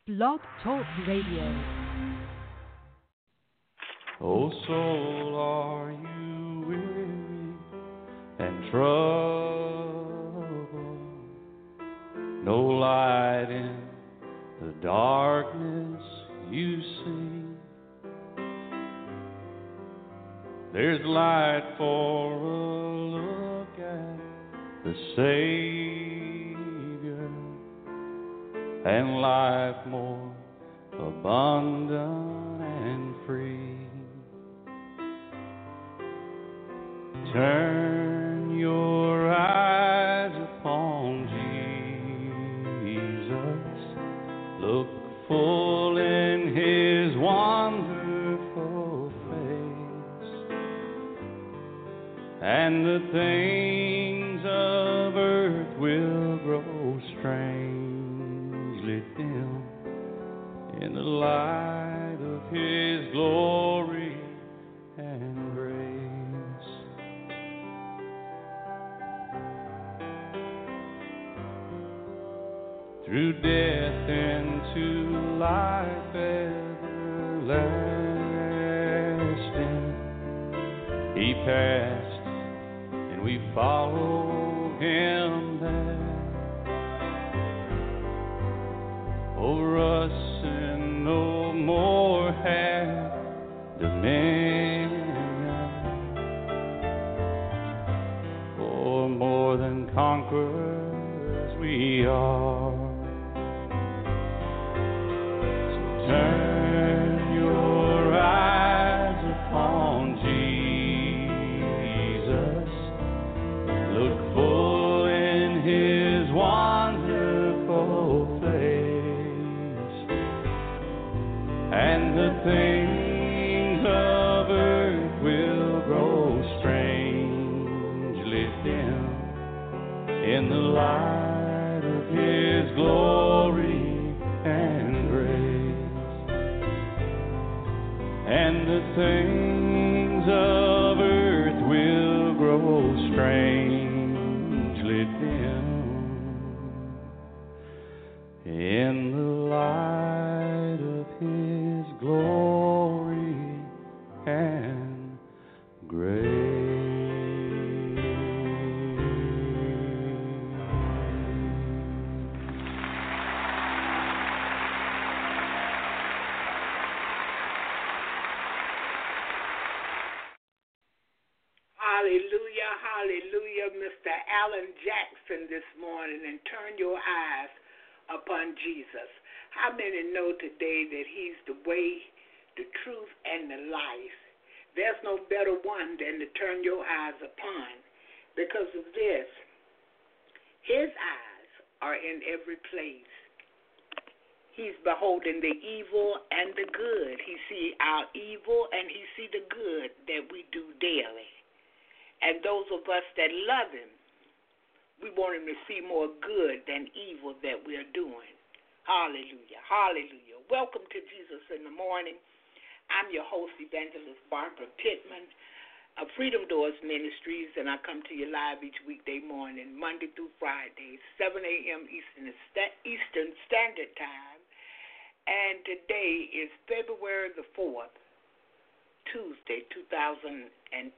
Blog Talk Radio. O soul, are you weary and troubled? No light in the darkness you see. There's light for a look at the Savior, and life more abundant and free. Turn your eyes upon Jesus. Look full in His wonderful face, and the things of earth will grow strangely dim in the light of His glory and grace. Through death into life everlasting, He passed, and we follow Him there. Over us and no more have dominion, for more than conquerors we are. Turn your eyes upon Jesus. Look full in His wonderful face, and the things of earth will grow strangely dim in the light of His glory and grace. And the things of earth will grow strangely dim in the light of His glory and grace. Hallelujah, hallelujah, Mr. Alan Jackson this morning, and turn your eyes upon Jesus. How many know today that He's the way, the truth, and the life? There's no better one than to turn your eyes upon. Because of this, His eyes are in every place. He's beholding the evil and the good. He sees our evil and He sees the good that we do daily. And those of us that love Him, we want Him to see more good than evil that we're doing. Hallelujah, hallelujah. Welcome to Jesus in the Morning. I'm your host, Evangelist Barbara Pittman of Freedom Doors Ministries, and I come to you live each weekday morning, Monday through Friday, 7 a.m. Eastern Standard Time. And today is February the 4th, Tuesday, 2020.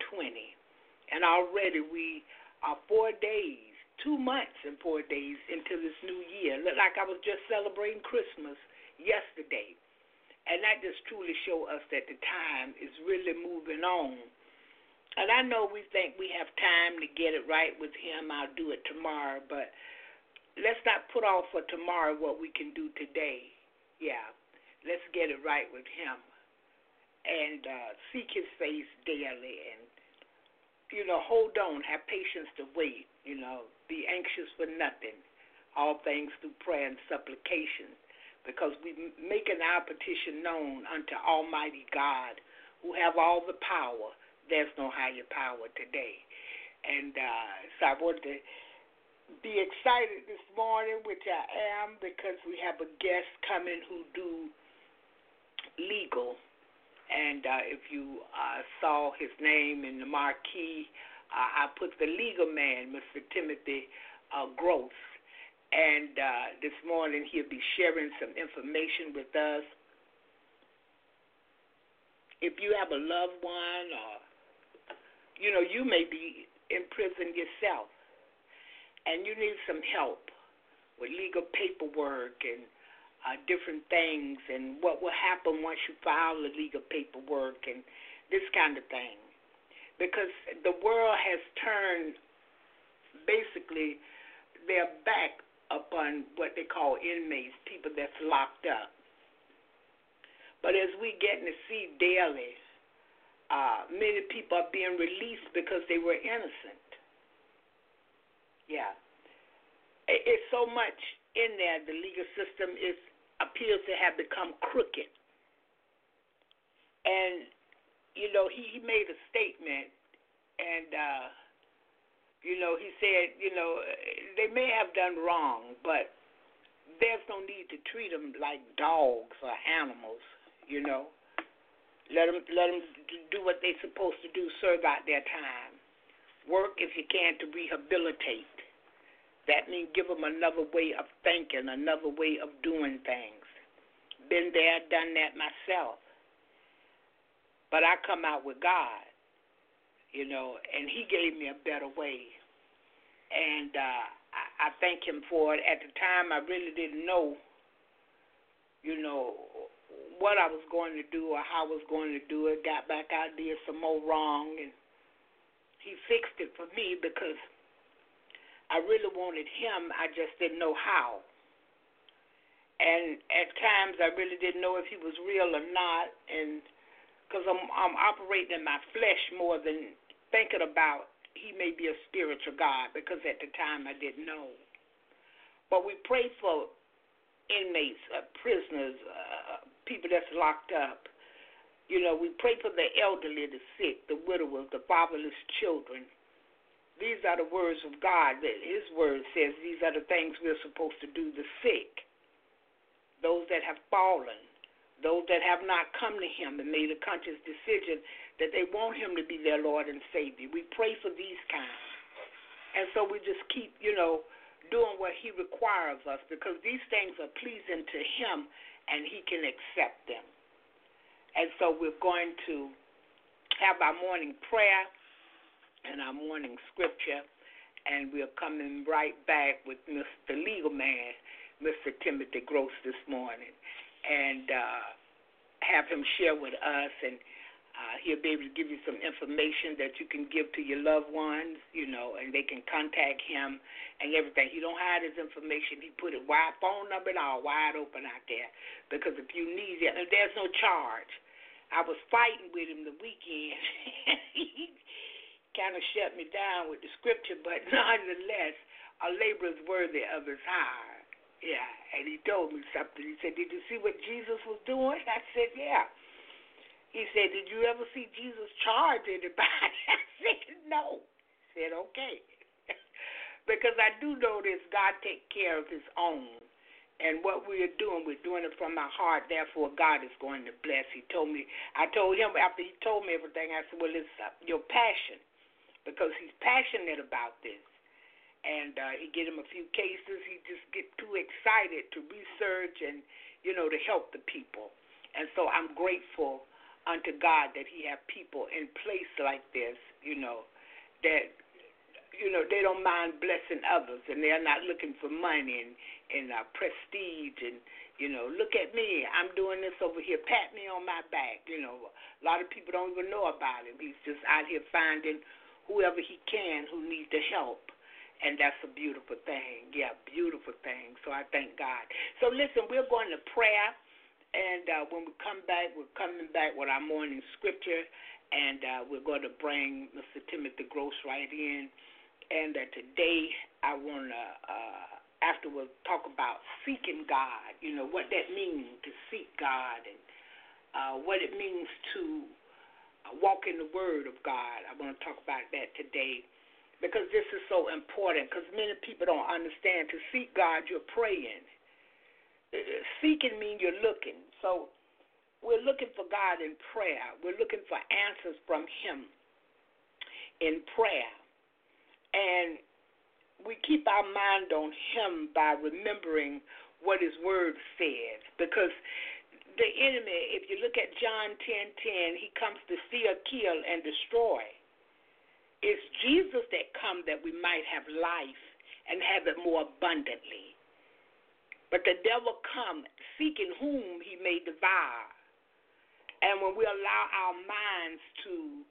And already we are 4 days, 2 months and 4 days into this new year. Look like I was just celebrating Christmas yesterday. And that just truly shows us that the time is really moving on. And I know we think we have time to get it right with Him. I'll do it tomorrow. But let's not put off for tomorrow what we can do today. Yeah, let's get it right with Him. And seek His face daily and hold on, have patience to wait, be anxious for nothing, all things through prayer and supplication, because we making our petition known unto Almighty God, who have all the power. There's no higher power today. And so I want to be excited this morning, which I am, because we have a guest coming who do legal. And if you saw his name in the marquee, I put the legal man, Mr. Timothy Gross. And this morning he'll be sharing some information with us. If you have a loved one or, you may be in prison yourself and you need some help with legal paperwork and different things and what will happen once you file the legal paperwork and this kind of thing. Because the world has turned basically their back upon what they call inmates, people that's locked up. But as we get to see daily, many people are being released because they were innocent. Yeah. It's so much in there, the legal system appears to have become crooked. And, he made a statement, and, he said, they may have done wrong, but there's no need to treat them like dogs or animals, Let them do what they're supposed to do, serve out their time. Work, if you can, to rehabilitate. That means give them another way of thinking, another way of doing things. Been there, done that myself. But I come out with God, and he gave me a better way. And I thank him for it. At the time, I really didn't know, what I was going to do or how I was going to do it. Got back out, did some more wrong, and he fixed it for me because I really wanted him. I just didn't know how. And at times, I really didn't know if he was real or not, and because I'm operating in my flesh more than thinking about he may be a spiritual God, because at the time I didn't know. But we pray for inmates, prisoners, people that's locked up. We pray for the elderly, the sick, the widowers, the fatherless children. These are the words of God. His word says these are the things we're supposed to do. The sick, those that have fallen, those that have not come to him and made a conscious decision that they want him to be their Lord and Savior. We pray for these kinds. And so we just keep, doing what he requires us, because these things are pleasing to him and he can accept them. And so we're going to have our morning prayer and our morning scripture, and we're coming right back with Mr. Legal Man, Mr. Timothy Gross, this morning, and have him share with us, and he'll be able to give you some information that you can give to your loved ones, and they can contact him and everything. He don't hide his information. He put it phone number and all wide open out there, because if you need it, and there's no charge. I was fighting with him the weekend. He kind of shut me down with the scripture, but nonetheless, a labor is worthy of his hire. Yeah, and he told me something. He said, "Did you see what Jesus was doing?" I said, "Yeah." He said, "Did you ever see Jesus charge anybody?" I said, "No." He said, "Okay." Because I do know this, God takes care of his own. And what we're doing it from our heart. Therefore, God is going to bless. I told him after he told me everything, I said, "Well, it's your passion," because he's passionate about this. And he get him a few cases. He just get too excited to research and, to help the people. And so I'm grateful unto God that he have people in place like this, that, they don't mind blessing others, and they're not looking for money and prestige and, look at me, I'm doing this over here, pat me on my back. A lot of people don't even know about him. He's just out here finding whoever he can who needs the help. And that's a beautiful thing. Yeah, beautiful thing. So I thank God. So listen, we're going to prayer. And when we come back, we're coming back with our morning scripture. And we're going to bring Mr. Timothy Gross right in. And today I want to, afterwards, talk about seeking God. What that means to seek God, and what it means to walk in the Word of God. I want to talk about that today, because this is so important, because many people don't understand. To seek God, you're praying. Seeking means you're looking. So we're looking for God in prayer. We're looking for answers from him in prayer. And we keep our mind on him by remembering what his word says. Because the enemy, if you look at John 10:10, he comes to steal, kill, and destroy. It's Jesus that come that we might have life and have it more abundantly. But the devil come seeking whom he may devour. And when we allow our minds to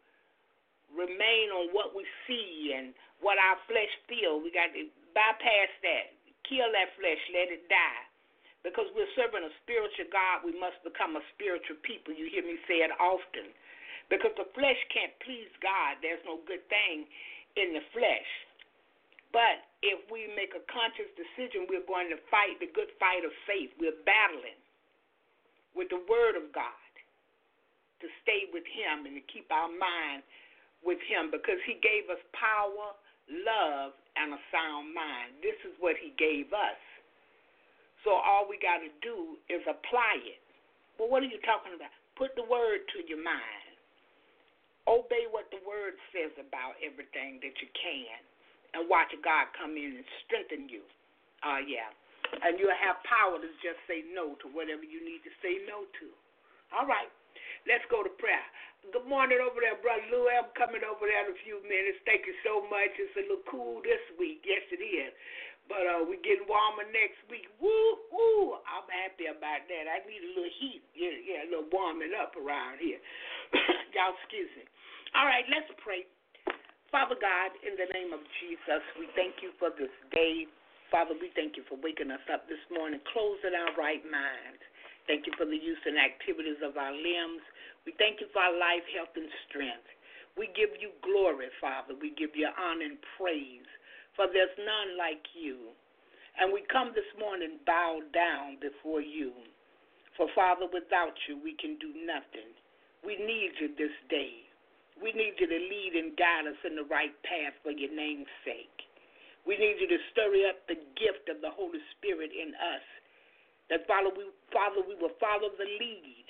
remain on what we see and what our flesh feels, we got to bypass that. Kill that flesh, let it die. Because we're serving a spiritual God, we must become a spiritual people. You hear me say it often. Because the flesh can't please God. There's no good thing in the flesh. But if we make a conscious decision, we're going to fight the good fight of faith. We're battling with the word of God to stay with him and to keep our mind with him, because he gave us power, love, and a sound mind. This is what he gave us. So all we got to do is apply it. Well, what are you talking about? Put the word to your mind. Obey what the word says about everything that you can, and watch God come in and strengthen you. Yeah. And you'll have power to just say no to whatever you need to say no to. All right. Let's go to prayer. Good morning over there, Brother Lou. I'm coming over there in a few minutes. Thank you so much. It's a little cool this week. Yes, it is. But we're getting warmer next week. Woo, woo. I'm happy about that. I need a little heat. Yeah, a little warming up around here. Y'all excuse me. All right, let's pray. Father God, in the name of Jesus, we thank you for this day. Father, we thank you for waking us up this morning, closing our right minds. Thank you for the use and activities of our limbs. We thank you for our life, health, and strength. We give you glory, Father. We give you honor and praise, for there's none like you. And we come this morning bowed down before you. For, Father, without you, we can do nothing. We need you this day. We need you to lead and guide us in the right path for your name's sake. We need you to stir up the gift of the Holy Spirit in us, that, Father, we will follow the lead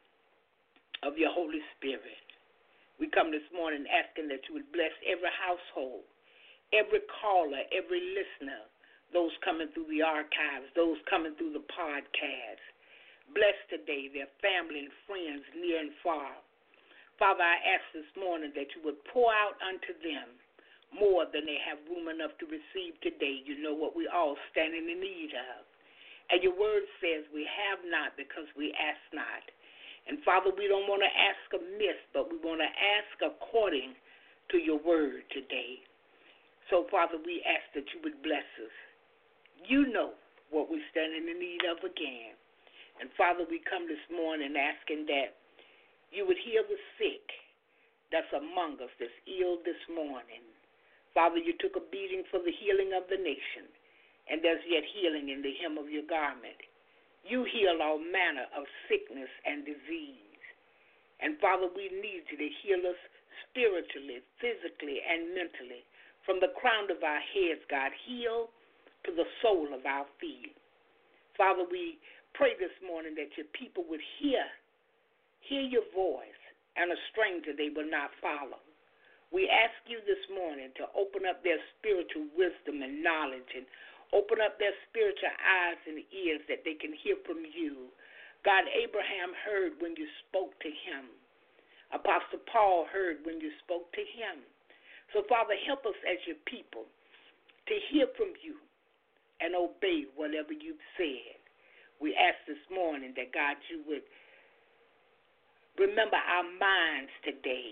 of your Holy Spirit. We come this morning asking that you would bless every household, every caller, every listener, those coming through the archives, those coming through the podcast. Bless today their family and friends near and far. Father, I ask this morning that you would pour out unto them more than they have room enough to receive today. You know what we all standing in need of. And your word says we have not because we ask not. And, Father, we don't want to ask amiss, but we want to ask according to your word today. So, Father, we ask that you would bless us. You know what we stand in the need of again. And, Father, we come this morning asking that you would heal the sick that's among us, that's ill this morning. Father, you took a beating for the healing of the nation, and there's yet healing in the hem of your garment. You heal all manner of sickness and disease. And, Father, we need you to heal us spiritually, physically, and mentally. From the crown of our heads, God, heal to the sole of our feet. Father, we pray this morning that your people would hear your voice, and a stranger they will not follow. We ask you this morning to open up their spiritual wisdom and knowledge, and open up their spiritual eyes and ears that they can hear from you. God, Abraham heard when you spoke to him. Apostle Paul heard when you spoke to him. So, Father, help us as your people to hear from you and obey whatever you've said. We ask this morning that, God, you would remember our minds today.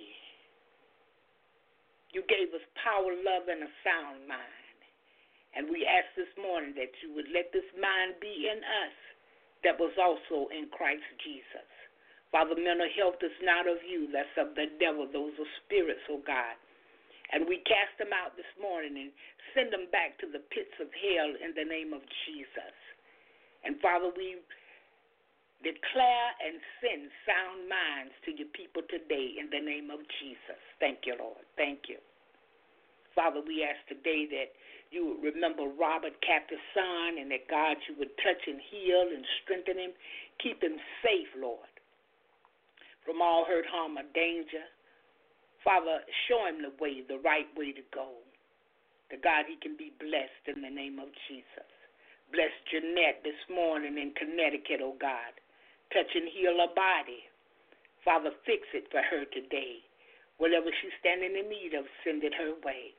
You gave us power, love, and a sound mind. And we ask this morning that you would let this mind be in us that was also in Christ Jesus. Father, mental health is not of you. That's of the devil. Those are spirits, oh God. And we cast them out this morning and send them back to the pits of hell in the name of Jesus. And Father, we declare and send sound minds to your people today in the name of Jesus. Thank you, Lord. Thank you. Father, we ask today that you would remember Robert, Captain's son, and that, God, you would touch and heal and strengthen him. Keep him safe, Lord, from all hurt, harm, or danger. Father, show him the way, the right way to go, that God, he can be blessed in the name of Jesus. Bless Jeanette this morning in Connecticut, oh God. Touch and heal her body. Father, fix it for her today. Whatever she's standing in need of, send it her way.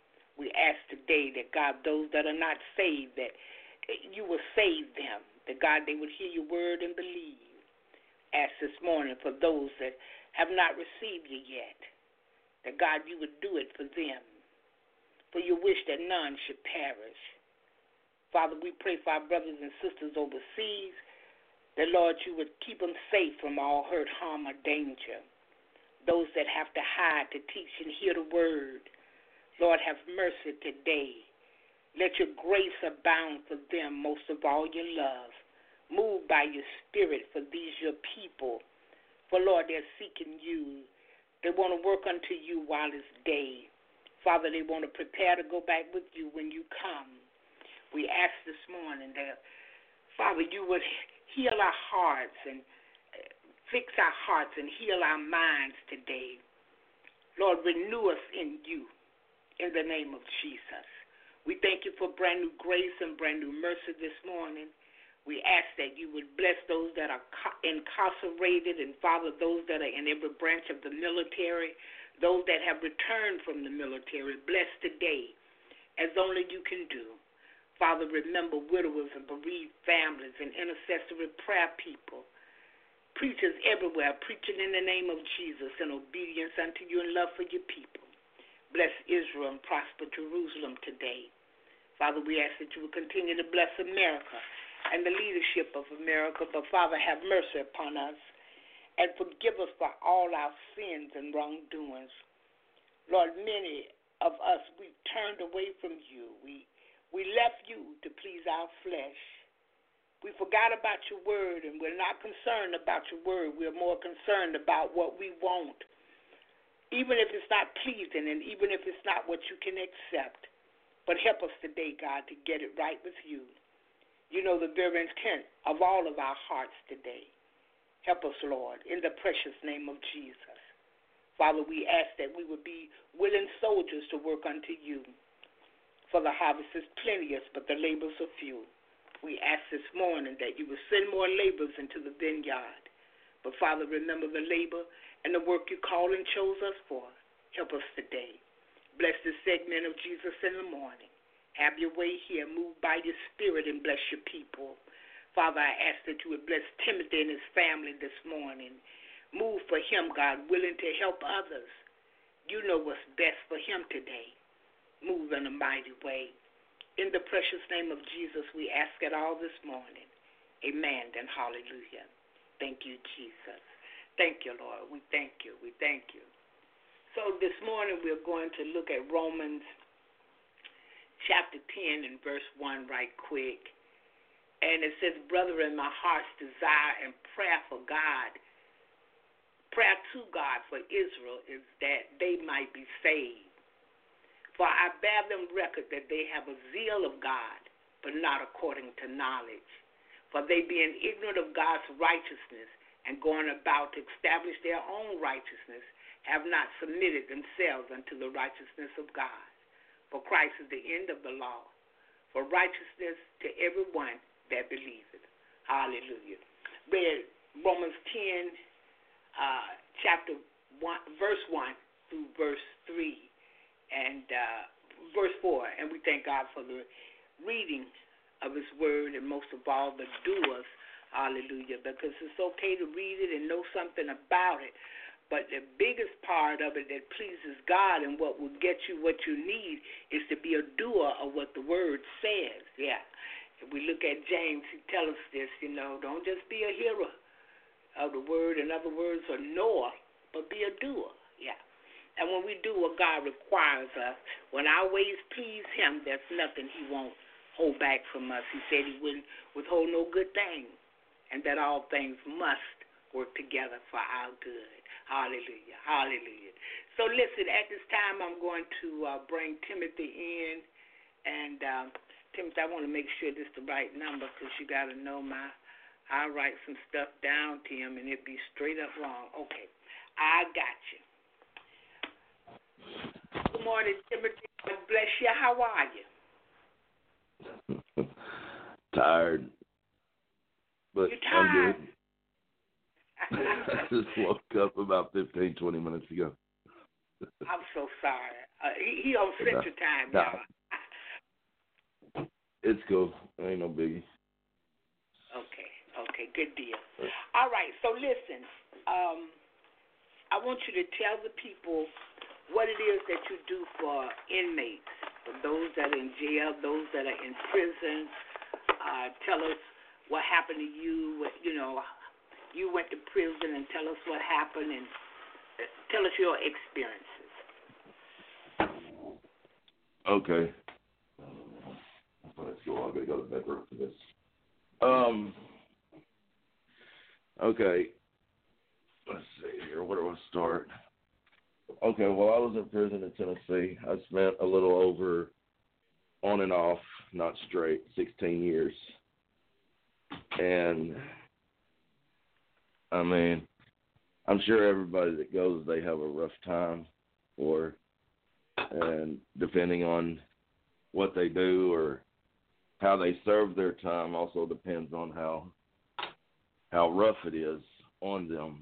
We ask today that, God, those that are not saved, that you will save them, that, God, they would hear your word and believe. Ask this morning for those that have not received you yet, that, God, you would do it for them. For you wish that none should perish. Father, we pray for our brothers and sisters overseas, that, Lord, you would keep them safe from all hurt, harm, or danger. Those that have to hide to teach and hear the word, Lord, have mercy today. Let your grace abound for them, most of all your love. Move by your spirit for these your people. For, Lord, they're seeking you. They want to work unto you while it's day. Father, they want to prepare to go back with you when you come. We ask this morning that, Father, you would heal our hearts and fix our hearts and heal our minds today. Lord, renew us in you in the name of Jesus. We thank you for brand new grace and brand new mercy this morning. We ask that you would bless those that are incarcerated and, Father, those that are in every branch of the military, those that have returned from the military. Bless today as only you can do. Father, remember widowers and bereaved families and intercessory prayer people. Preachers everywhere preaching in the name of Jesus in obedience unto you and love for your people. Bless Israel and prosper Jerusalem today. Father, we ask that you will continue to bless America and the leadership of America. But, Father, have mercy upon us and forgive us for all our sins and wrongdoings. Lord, many of us, we turned away from you. We left you to please our flesh. We forgot about your word, and we're not concerned about your word. We're more concerned about what we want, even if it's not pleasing and even if it's not what you can accept. But help us today, God, to get it right with you. You know the very intent of all of our hearts today. Help us, Lord, in the precious name of Jesus. Father, we ask that we would be willing soldiers to work unto you. For the harvest is plenteous, but the labors are few. We ask this morning that you will send more laborers into the vineyard. But, Father, remember the labor and the work you called and chose us for. Help us today. Bless this segment of Jesus in the morning. Have your way here. Move by your spirit and bless your people. Father, I ask that you would bless Timothy and his family this morning. Move for him, God, willing to help others. You know what's best for him today. Move in a mighty way. In the precious name of Jesus, we ask it all this morning. Amen and hallelujah. Thank you, Jesus. Thank you, Lord. We thank you. We thank you. So this morning we're going to look at Romans chapter 10 and verse 1 right quick. And it says, brethren, my heart's desire and prayer to God for Israel is that they might be saved. For I bear them record that they have a zeal of God, but not according to knowledge. For they being ignorant of God's righteousness and going about to establish their own righteousness, have not submitted themselves unto the righteousness of God. For Christ is the end of the law, for righteousness to everyone that believeth. Hallelujah. Read Romans 10, chapter 1, verse 1 through verse 3 and verse 4. And we thank God for the reading of his word and most of all the doers. Hallelujah. Because it's okay to read it and know something about it. But the biggest part of it that pleases God and what will get you what you need is to be a doer of what the word says. Yeah. If we look at James, he tells us this, don't just be a hearer of the word, in other words, a knower, but be a doer. Yeah. And when we do what God requires us, when our ways please him, there's nothing he won't hold back from us. He said he wouldn't withhold no good thing, and that all things must work together for our good. Hallelujah. Hallelujah. So listen, at this time I'm going to bring Timothy in. And Timothy, I want to make sure this is the right number because you got to know I write some stuff down, Tim, and it be straight up wrong. Okay. I got you. Good Good morning, Timothy. God bless you. How are you? Tired. But You tired? I'm good. I just woke up about 15, 20 minutes ago. I'm so sorry. He on Central Time, y'all. It's cool. Ain't no biggie. Okay, good deal. All right, so listen, I want you to tell the people what it is that you do for inmates, for those that are in jail, those that are in prison. Tell us what happened to you. You went to prison, and tell us what happened, and tell us your experiences. Okay. Let's go. I'm going to go to the bedroom for this. Okay. Let's see here. Where do I start? Okay, well, I was in prison in Tennessee. I spent a little over, on and off, not straight, 16 years. And, I mean, I'm sure everybody that goes, they have a rough time, and depending on what they do or how they serve their time also depends on how rough it is on them.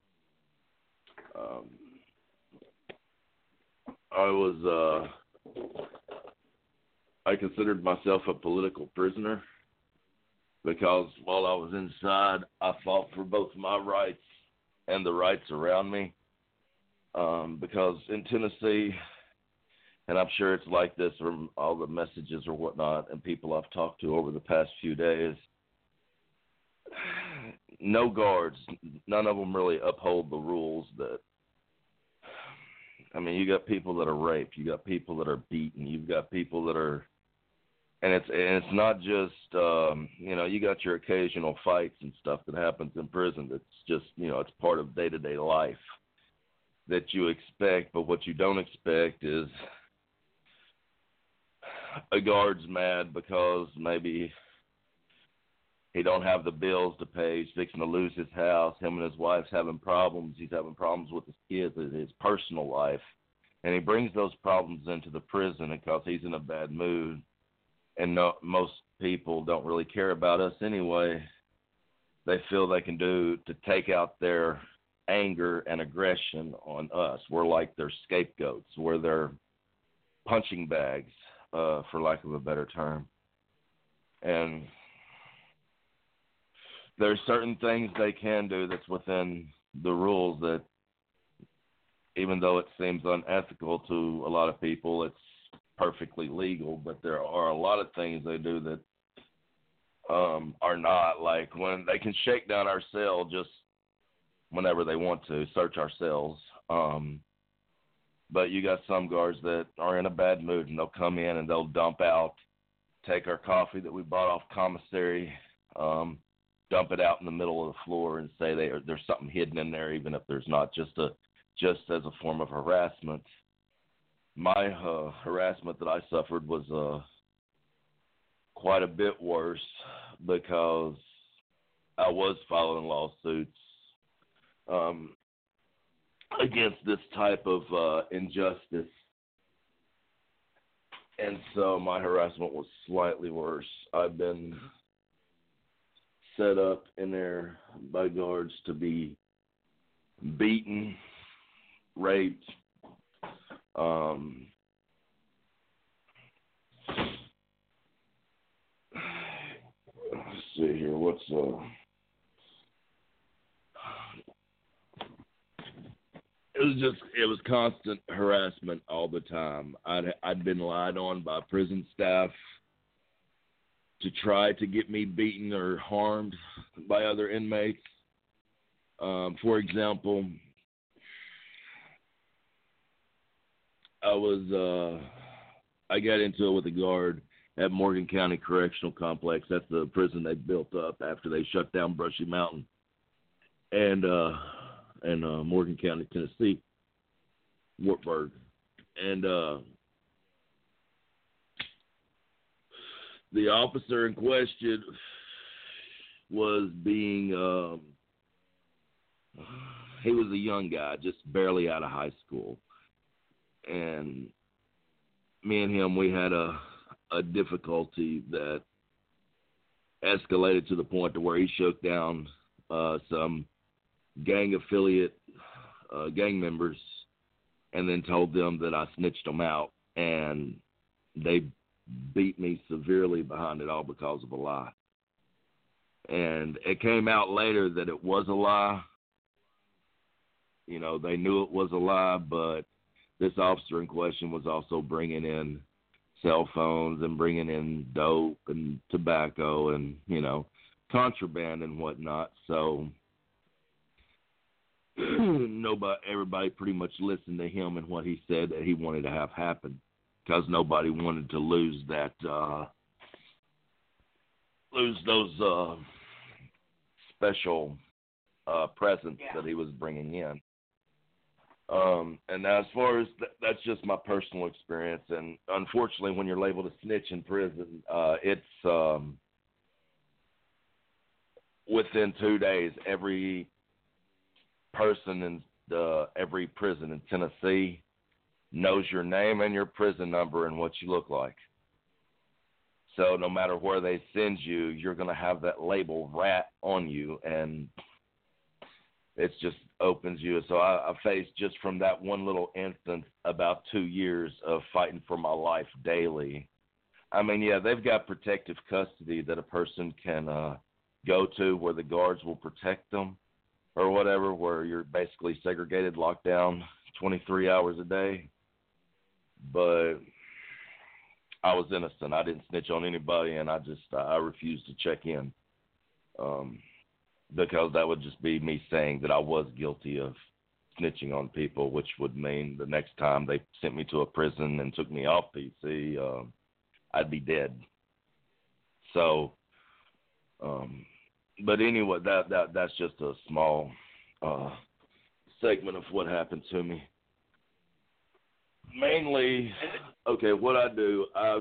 I considered myself a political prisoner because while I was inside, I fought for both my rights and the rights around me. Because in Tennessee, and I'm sure it's like this from all the messages or whatnot and people I've talked to over the past few days, no guards, none of them really uphold the rules that, I mean, you got people that are raped, you got people that are beaten, you've got people that are, and it's not just, you got your occasional fights and stuff that happens in prison. It's just, it's part of day-to-day life that you expect, but what you don't expect is a guard's mad because maybe he don't have the bills to pay. He's fixing to lose his house. Him and his wife's having problems. He's having problems with his kids, his personal life. And he brings those problems into the prison because he's in a bad mood. And most people don't really care about us anyway. They feel they can do to take out their anger and aggression on us. We're like their scapegoats. We're their punching bags, for lack of a better term. And there's certain things they can do that's within the rules that, even though it seems unethical to a lot of people, it's perfectly legal. But there are a lot of things they do that are not, like when they can shake down our cell just whenever they want to, search our cells. But you got some guards that are in a bad mood, and they'll come in and they'll dump out, take our coffee that we bought off commissary, dump it out in the middle of the floor and say there's something hidden in there, even if there's not, just as a form of harassment. My harassment that I suffered was quite a bit worse because I was filing lawsuits against this type of injustice. And so my harassment was slightly worse. I've been set up in there by guards to be beaten, raped, let's see here, it was constant harassment all the time. I'd been lied on by prison staff to try to get me beaten or harmed by other inmates. For example, I got into it with a guard at Morgan County Correctional Complex. That's the prison they built up after they shut down Brushy Mountain and Morgan County, Tennessee, Wartburg. And the officer in question was being, he was a young guy, just barely out of high school. And me and him, we had a difficulty that escalated to the point to where he shook down some gang affiliate gang members and then told them that I snitched them out, and they beat me severely behind it all because of a lie. And it came out later that it was a lie. You know, they knew it was a lie, but this officer in question was also bringing in cell phones and bringing in dope and tobacco and, you know, contraband and whatnot. So everybody pretty much listened to him and what he said that he wanted to have happen, because nobody wanted to lose that, lose those special presents that he was bringing in. And as far as that's just my personal experience. And unfortunately, when you're labeled a snitch in prison, it's within 2 days, every person in every prison in Tennessee knows your name and your prison number and what you look like. So no matter where they send you, you're going to have that label rat on you, and it just opens you. So I faced, just from that one little instance, about 2 years of fighting for my life daily. I mean, yeah, they've got protective custody that a person can go to where the guards will protect them or whatever, where you're basically segregated, locked down 23 hours a day. But I was innocent. I didn't snitch on anybody, and I refused to check in. Because that would just be me saying that I was guilty of snitching on people, which would mean the next time they sent me to a prison and took me off PC, I'd be dead. So, but anyway, that's just a small segment of what happened to me. Mainly, okay, what I do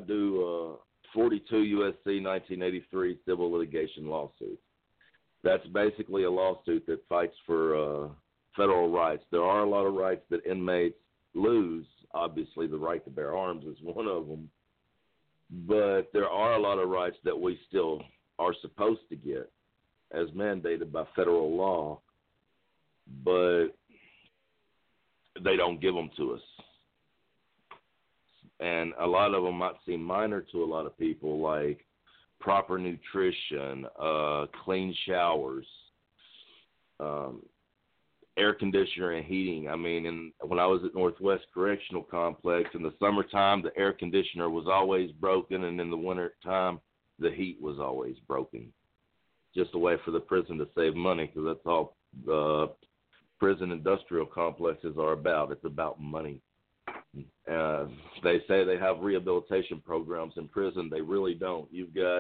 42 U.S.C. 1983 civil litigation lawsuits. That's basically a lawsuit that fights for federal rights. There are a lot of rights that inmates lose. Obviously, the right to bear arms is one of them. But there are a lot of rights that we still are supposed to get as mandated by federal law, but they don't give them to us. And a lot of them might seem minor to a lot of people, like proper nutrition, clean showers, air conditioner and heating. I mean, when I was at Northwest Correctional Complex, in the summertime, the air conditioner was always broken, and in the winter time, the heat was always broken. Just a way for the prison to save money, because that's all prison industrial complexes are about. It's about money. They say they have rehabilitation programs in prison. They really don't. You've got,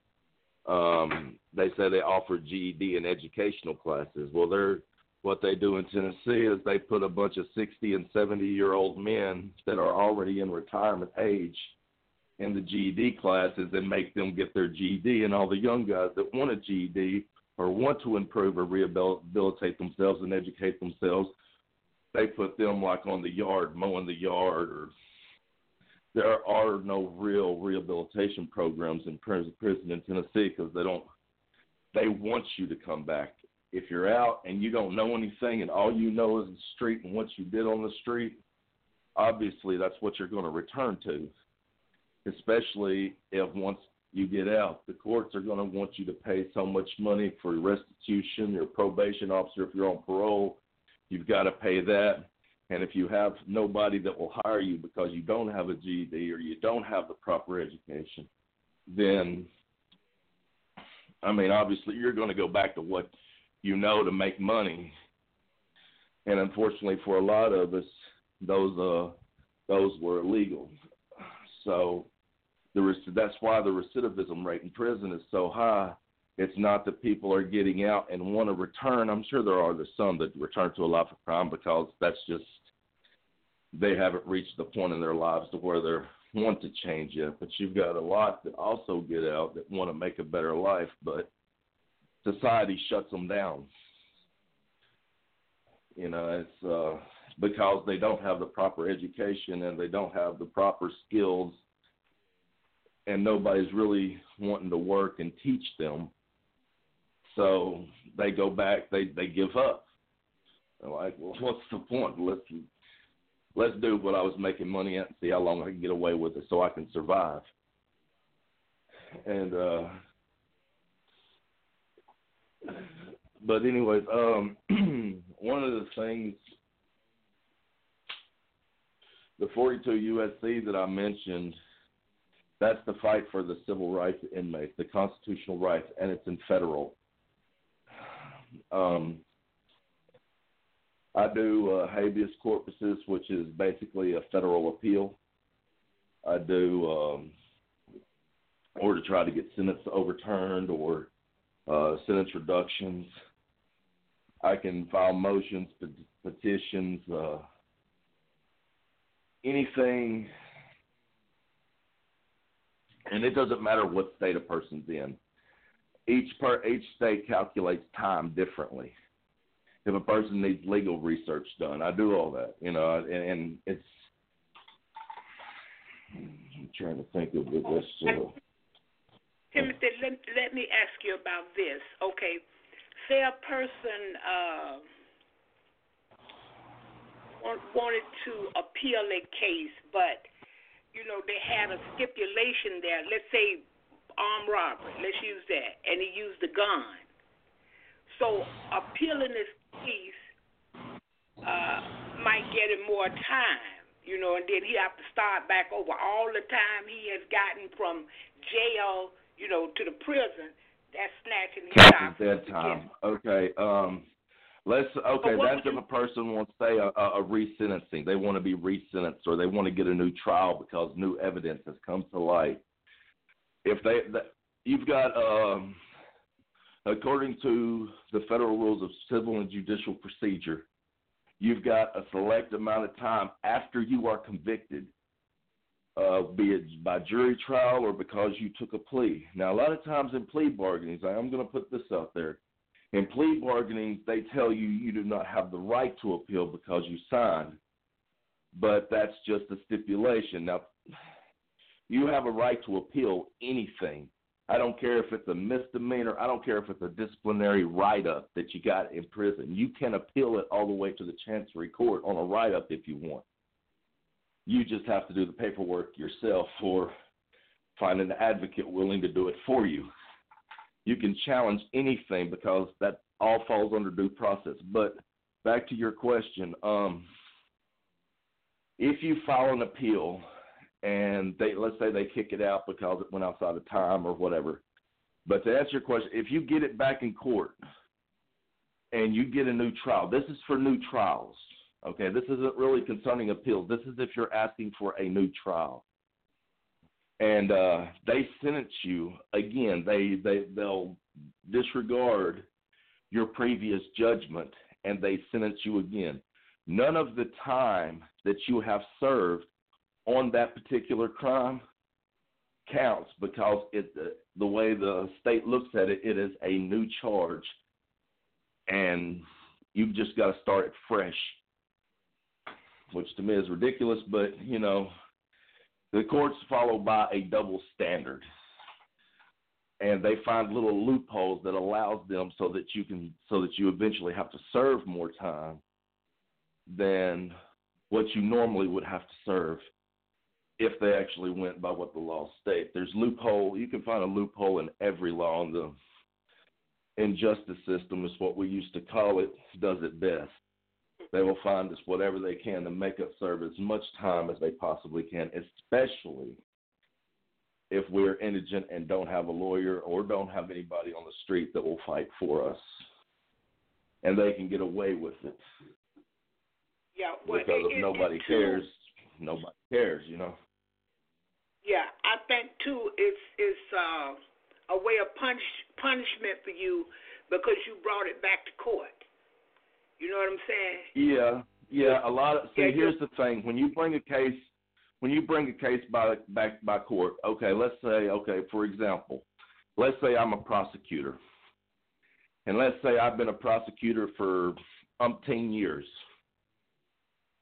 they say they offer GED and educational classes. Well, what they do in Tennessee is they put a bunch of 60 and 70-year-old men that are already in retirement age in the GED classes and make them get their GED. And all the young guys that want a GED or want to improve or rehabilitate themselves and educate themselves, they put them like on the yard, mowing the yard, or there are no real rehabilitation programs in prison in Tennessee, because they want you to come back. If you're out and you don't know anything and all you know is the street and what you did on the street, obviously that's what you're going to return to, especially if once you get out, the courts are going to want you to pay so much money for restitution. Your probation officer, if you're on parole, you've got to pay that. And if you have nobody that will hire you because you don't have a GED or you don't have the proper education, then, I mean, obviously you're going to go back to what you know to make money. And unfortunately for a lot of us, those were illegal. So that's why the recidivism rate in prison is so high. It's not that people are getting out and want to return. I'm sure there's some that return to a life of crime because that's just, they haven't reached the point in their lives to where they want to change yet. But you've got a lot that also get out that want to make a better life, but society shuts them down. You know, because they don't have the proper education and they don't have the proper skills, and nobody's really wanting to work and teach them. So they go back, they give up. They're like, well, what's the point? Let's do what I was making money at and see how long I can get away with it so I can survive. And but anyways, one of the things, the 42 USC that I mentioned, that's the fight for the civil rights of inmates, the constitutional rights, and it's in federal. I do habeas corpuses, which is basically a federal appeal. I do or to try to get sentence overturned or sentence reductions. I can file motions, petitions, anything. And it doesn't matter what state a person's in. Each state calculates time differently. If a person needs legal research done, I do all that, and it's. I'm trying to think of this. Timothy, let me ask you about this. Okay, say a person wanted to appeal a case, but they had a stipulation there. Let's say armed robbery. Let's use that, and he used a gun. So appealing this case might get him more time, and then he have to start back over all the time he has gotten from jail, to the prison. That's snatching his time. That time. Okay. That's if a person wants, say, a resentencing. They want to be resentenced, or they want to get a new trial because new evidence has come to light. If you've got, according to the federal rules of civil and judicial procedure, you've got a select amount of time after you are convicted, be it by jury trial or because you took a plea. Now, a lot of times in plea bargainings, I'm going to put this out there. In plea bargaining, they tell you do not have the right to appeal because you signed, but that's just a stipulation. Now, you have a right to appeal anything. I don't care if it's a misdemeanor. I don't care if it's a disciplinary write-up that you got in prison. You can appeal it all the way to the Chancery Court on a write-up if you want. You just have to do the paperwork yourself or find an advocate willing to do it for you. You can challenge anything because that all falls under due process. But back to your question, if you file an appeal and let's say they kick it out because it went outside of time or whatever, but to answer your question, if you get it back in court and you get a new trial, this is for new trials, okay? This isn't really concerning appeals. This is if you're asking for a new trial. And they sentence you again. They'll disregard your previous judgment, and they sentence you again. None of the time that you have served on that particular crime counts because the way the state looks at it, it is a new charge, and you've just got to start it fresh, which to me is ridiculous, but the courts follow by a double standard, and they find little loopholes that allows them so that you eventually have to serve more time than what you normally would have to serve if they actually went by what the law states. There's loophole. You can find a loophole in every law, and the injustice system is what we used to call it, does it best. They will find us whatever they can to make us serve as much time as they possibly can, especially if we're indigent and don't have a lawyer or don't have anybody on the street that will fight for us. And they can get away with it. Yeah, well, because if nobody cares, nobody cares, Yeah, I think, too, it's a way of punishment for you because you brought it back to court. You know what I'm saying? Yeah. A lot of here's the thing: when you bring a case back by court, okay, let's say, for example, let's say I'm a prosecutor, and let's say I've been a prosecutor for umpteen years,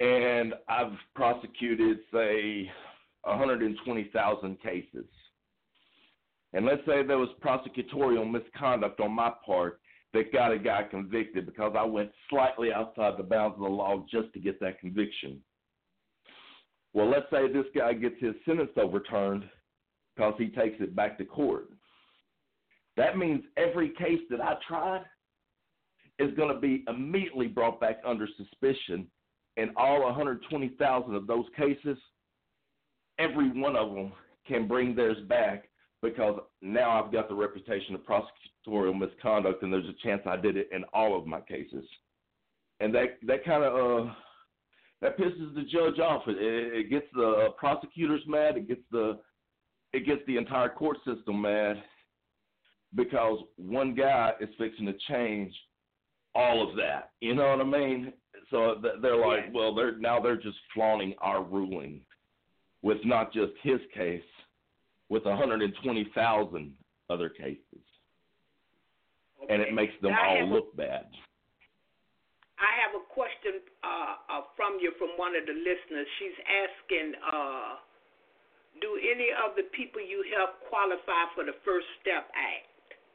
and I've prosecuted, say, 120,000 cases. And let's say there was prosecutorial misconduct on my part that got a guy convicted because I went slightly outside the bounds of the law just to get that conviction. Well, let's say this guy gets his sentence overturned because he takes it back to court. That means every case that I tried is going to be immediately brought back under suspicion, and all 120,000 of those cases, every one of them can bring theirs back because now I've got the reputation of prosecutorial misconduct, and there's a chance I did it in all of my cases. And that kind of that pisses the judge off. It gets the prosecutors mad. It gets the entire court system mad because one guy is fixing to change all of that. You know what I mean? So they're like, well, they're just flaunting our ruling with not just his case, with 120,000 other cases. Okay. And it makes them all look bad. I have a question from you, from one of the listeners. She's asking, do any of the people you help qualify for the First Step Act?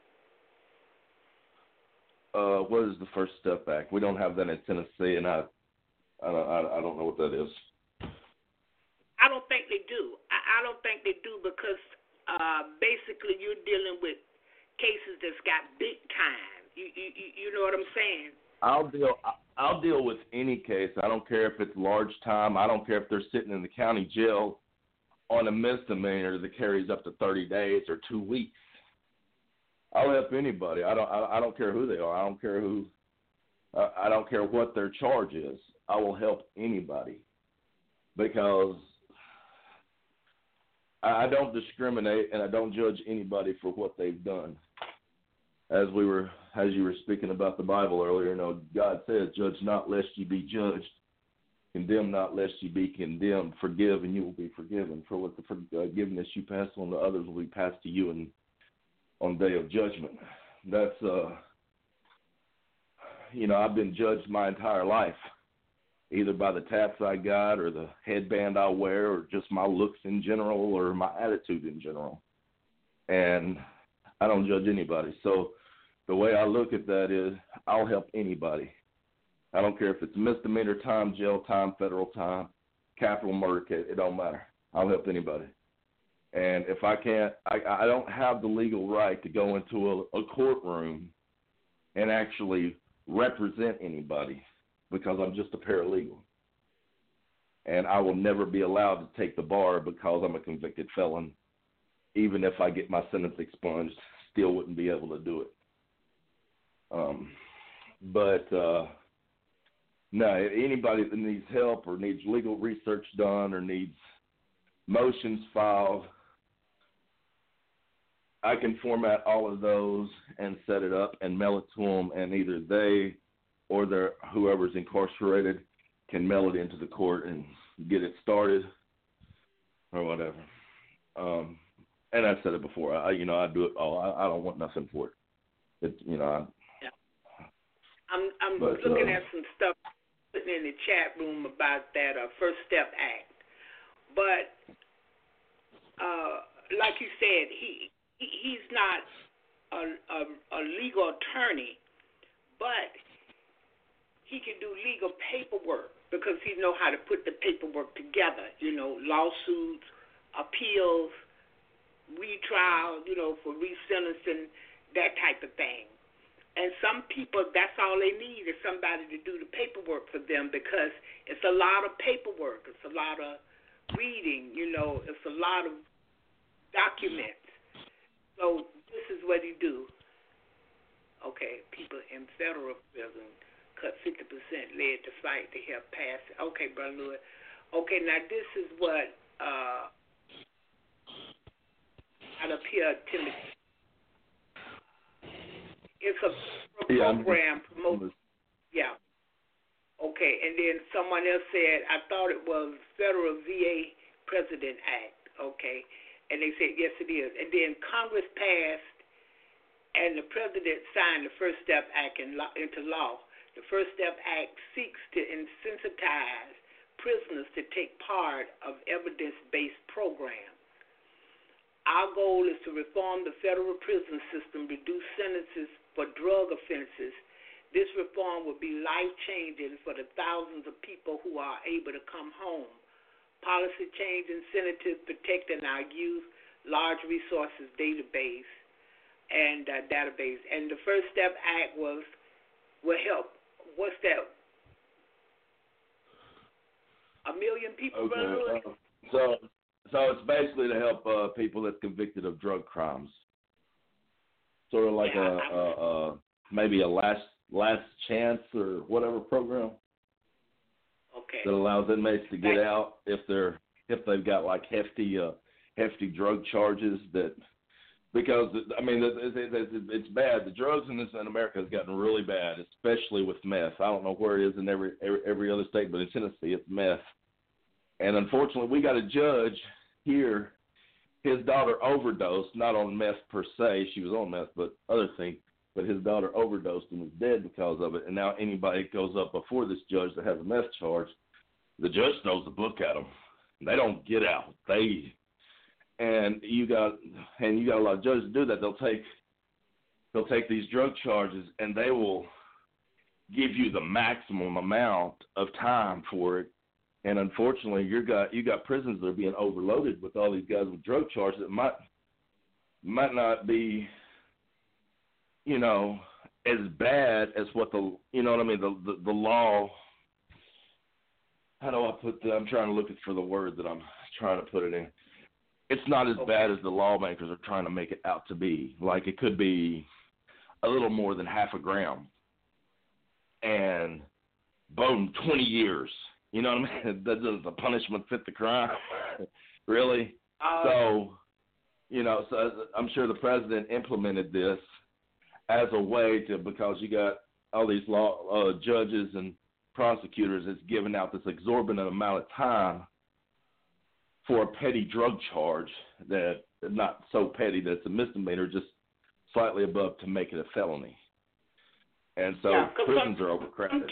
What is the First Step Act? We don't have that in Tennessee, and I don't know what that is. I don't think they do. I don't think they do because basically you're dealing with cases that's got big time. You know what I'm saying? I'll deal with any case. I don't care if it's large time. I don't care if they're sitting in the county jail on a misdemeanor that carries up to 30 days or 2 weeks. I'll help anybody. I don't care who they are. I don't care what their charge is. I will help anybody because I don't discriminate and I don't judge anybody for what they've done. As you were speaking about the Bible earlier, God says, "Judge not, lest ye be judged. Condemn not, lest ye be condemned. Forgive, and you will be forgiven. For what the forgiveness you pass on to others will be passed to you on day of judgment." That's, I've been judged my entire life, either by the tats I got or the headband I wear or just my looks in general or my attitude in general. And I don't judge anybody. So the way I look at that is I'll help anybody. I don't care if it's misdemeanor time, jail time, federal time, capital murder case. It don't matter. I'll help anybody. And if I can't, I don't have the legal right to go into a courtroom and actually represent anybody because I'm just a paralegal. And I will never be allowed to take the bar because I'm a convicted felon. Even if I get my sentence expunged, still wouldn't be able to do it. No, anybody that needs help or needs legal research done or needs motions filed, I can format all of those and set it up and mail it to them, and either they or whoever's incarcerated can mail it into the court and get it started or whatever. And I've said it before. I do it all. I don't want nothing for it. I'm looking at some stuff putting in the chat room about that First Step Act, but like you said, he's not a legal attorney, but he can do legal paperwork because he know how to put the paperwork together. Lawsuits, appeals, retrial, for resentencing, that type of thing. And some people, that's all they need is somebody to do the paperwork for them because it's a lot of paperwork. It's a lot of reading, it's a lot of documents. So this is what he do. Okay, people in federal prison cut 50% led to fight to help pass it. Okay, Brother Lewis. Okay, now this is what out up here, Timothy. It's a program promoted. Yeah. Okay, and then someone else said, I thought it was Federal VA President Act. Okay, and they said, yes, it is. And then Congress passed, and the President signed the First Step Act into law. The First Step Act seeks to insensitize prisoners to take part of evidence-based programs. Our goal is to reform the federal prison system, reduce sentences for drug offenses. This reform will be life-changing for the thousands of people who are able to come home. Policy change incentives protecting our youth, large resources database, and database. And the First Step Act will help. What's that? 1 million people, Okay. So it's basically to help people that's convicted of drug crimes. Sort of like maybe a last chance or whatever program. Okay. That allows inmates to get out if they've got like hefty drug charges. That because I mean it's bad. The drugs in America has gotten really bad, especially with meth. I don't know where it is in every other state, but in Tennessee it's meth. And unfortunately, we got a judge here. His daughter overdosed, not on meth per se. She was on meth, but other things. But his daughter overdosed and was dead because of it. And now anybody that goes up before this judge that has a meth charge, the judge throws the book at them. They don't get out. And you got a lot of judges do that. They'll take these drug charges and they will give you the maximum amount of time for it. And unfortunately, you got prisons that are being overloaded with all these guys with drug charges that might not be, as bad as what the law. How do I put that? I'm trying to look for the word that I'm trying to put it in. It's not as bad as the lawmakers are trying to make it out to be. Like it could be a little more than half a gram, and boom, 20 years. You know what I mean? Does the punishment fit the crime? Really? So I'm sure the president implemented this as a way to, because you got all these judges and prosecutors that's giving out this exorbitant amount of time for a petty drug charge that not so petty that it's a misdemeanor, just slightly above to make it a felony. And so prisons are overcrowded.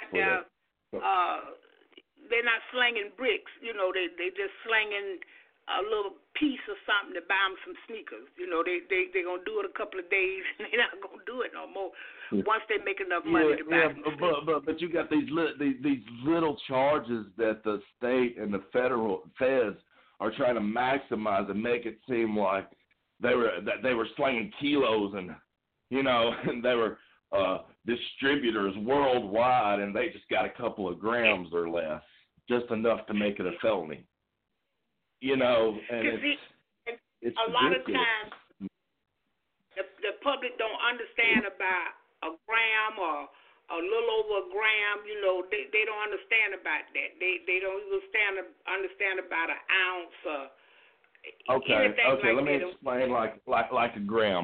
They're not slinging bricks, they just slinging a little piece or something to buy them some sneakers. They're going to do it a couple of days and they're not going to do it no more once they make enough money to buy them. But you got these little charges that the state and the federal feds are trying to maximize and make it seem like they were slinging kilos and they were distributors worldwide and they just got a couple of grams or less. Just enough to make it a felony, and it's a lot of times the public don't understand about a gram or a little over a gram. They don't understand about that. They don't even understand about an ounce or anything like that. Let me explain like a gram.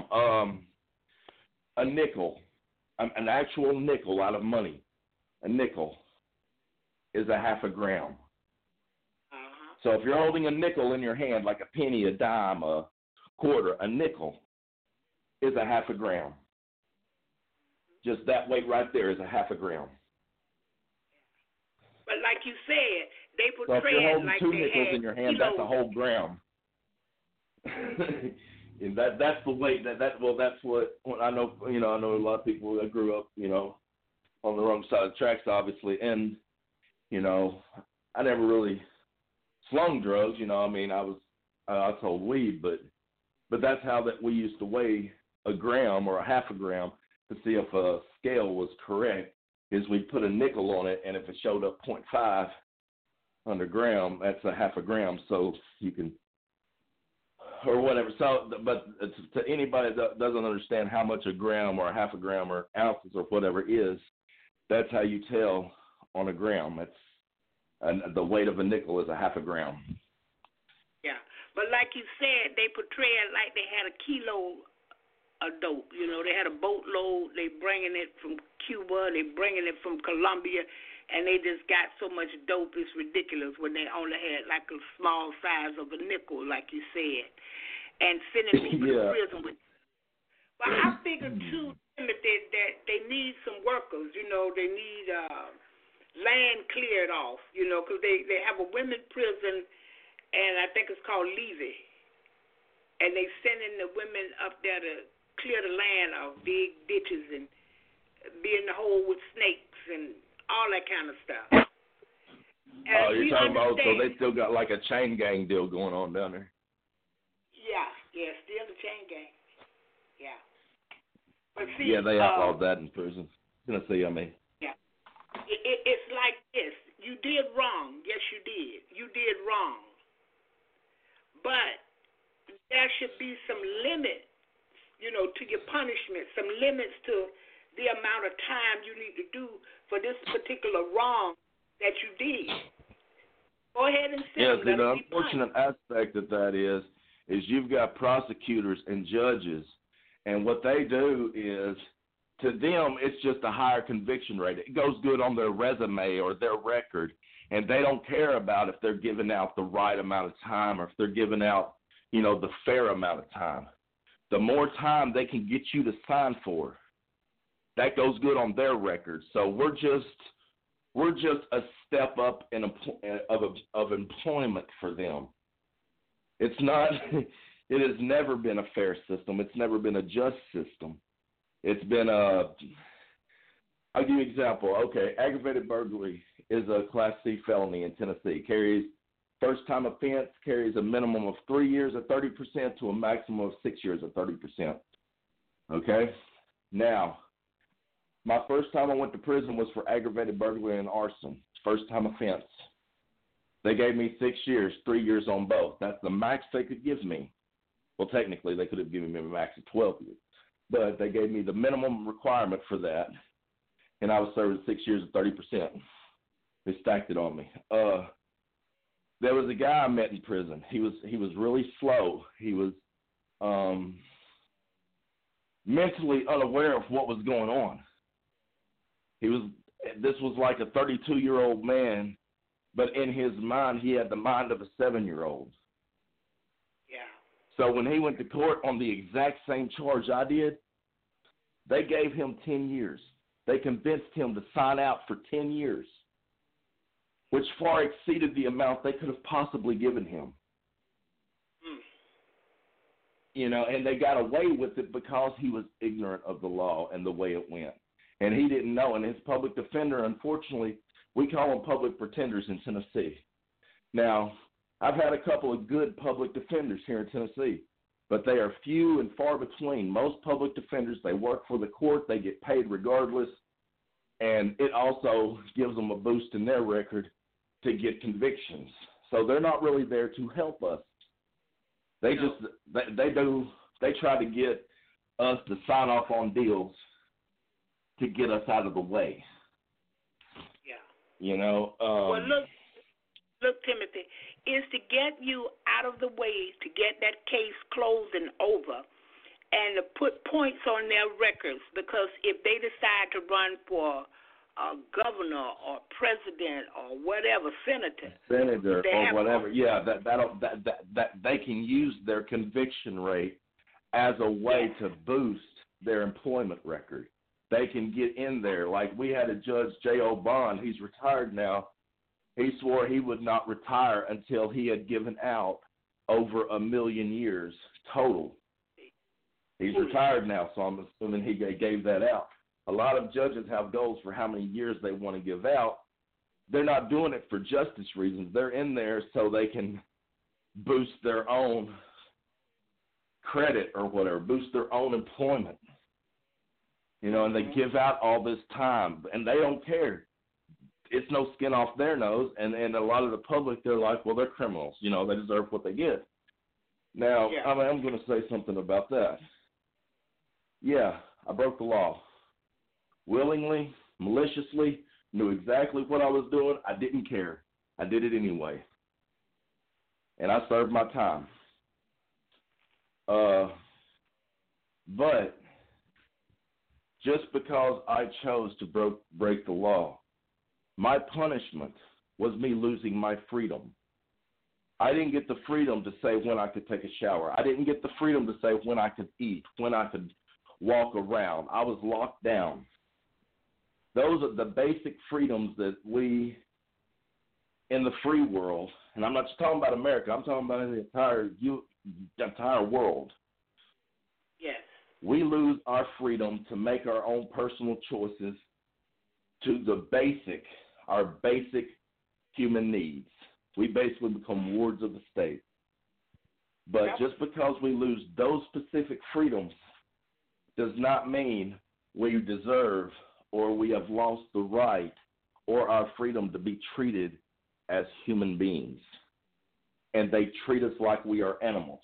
A nickel, an actual nickel out of money, a nickel is a half a gram. So if you're holding a nickel in your hand, like a penny, a dime, a quarter, a nickel is a half a gram. Just that weight right there is a half a gram. But like you said, they portray so if you're holding like two they nickels had in your hand, that's a whole gram. And that's the weight. That's what I know. I know a lot of people that grew up, on the wrong side of the tracks, obviously, and I never really slung drugs. I sold weed, but that's how that we used to weigh a gram or a half a gram to see if a scale was correct. Is we'd put a nickel on it, and if it showed up 0.5 on the gram, that's a half a gram. So you can, or whatever. So, but to anybody that doesn't understand how much a gram or a half a gram or ounces or whatever is, that's how you tell on a gram. And the weight of a nickel is a half a gram. Yeah, but like you said, they portray it like they had a kilo of dope. They had a boatload. They bringing it from Cuba. They bringing it from Colombia, and they just got so much dope. It's ridiculous when they only had like a small size of a nickel, like you said, and sending people to prison with. But I figured too, Timothy, that they need some workers. They need. land cleared off, because they have a women's prison, and I think it's called Levy. And they sending the women up there to clear the land of big ditches and be in the hole with snakes and all that kind of stuff. And you're talking about, so they still got like a chain gang deal going on down there? Yeah, still the chain gang. Yeah. But see, yeah, they outlawed that in prison. Tennessee, I mean. Yeah. It's like this. You did wrong. Yes, you did. You did wrong. But there should be some limit, to your punishment, some limits to the amount of time you need to do for this particular wrong that you did. Go ahead and send them. Yeah, the unfortunate aspect of that is you've got prosecutors and judges, and what they do is, to them, it's just a higher conviction rate. It goes good on their resume or their record, and they don't care about if they're giving out the right amount of time or if they're giving out, the fair amount of time. The more time they can get you to sign for, that goes good on their record. So we're just a step up of employment for them. It's not. It has never been a fair system. It's never been a just system. It's been I'll give you an example. Okay, aggravated burglary is a Class C felony in Tennessee. First-time offense carries a minimum of 3 years or 30% to a maximum of 6 years or 30%. Okay? Now, my first time I went to prison was for aggravated burglary and arson. First-time offense. They gave me 6 years, 3 years on both. That's the max they could give me. Well, technically, they could have given me a max of 12 years. But they gave me the minimum requirement for that, and I was serving 6 years and 30%. They stacked it on me. There was a guy I met in prison. He was really slow. He was mentally unaware of what was going on. This was like a 32-year-old man, but in his mind, he had the mind of a 7-year-old. Yeah. So when he went to court on the exact same charge I did, they gave him 10 years. They convinced him to sign out for 10 years, which far exceeded the amount they could have possibly given him. And they got away with it because he was ignorant of the law and the way it went. And he didn't know. And his public defender, unfortunately, we call them public pretenders in Tennessee. Now, I've had a couple of good public defenders here in Tennessee, but they are few and far between. Most public defenders, they work for the court. They get paid regardless. And it also gives them a boost in their record to get convictions. So they're not really there to help us. They try to get us to sign off on deals to get us out of the way. Yeah. Well, look, Timothy, is to get you out of the way, to get that case closed and over, and to put points on their records, because if they decide to run for governor or president or whatever, senator or whatever, that they can use their conviction rate as a way to boost their employment record. They can get in there. Like we had a judge, J.O. Bond. He's retired now. He swore he would not retire until he had given out over 1 million years total. He's retired now, so I'm assuming he gave that out. A lot of judges have goals for how many years they want to give out. They're not doing it for justice reasons. They're in there so they can boost their own credit or whatever, boost their own employment. And they give out all this time, and they don't care. It's no skin off their nose, and a lot of the public, they're like, well, they're criminals. They deserve what they get. Now, I'm going to say something about that. Yeah, I broke the law. Willingly, maliciously, knew exactly what I was doing. I didn't care. I did it anyway. And I served my time. But just because I chose to break the law, my punishment was me losing my freedom. I didn't get the freedom to say when I could take a shower. I didn't get the freedom to say when I could eat, when I could walk around. I was locked down. Those are the basic freedoms that we, in the free world, and I'm not just talking about America, I'm talking about the entire world. Yes. We lose our freedom to make our own personal choices to our basic human needs. We basically become wards of the state. But just because we lose those specific freedoms does not mean we deserve or we have lost the right or our freedom to be treated as human beings. And they treat us like we are animals.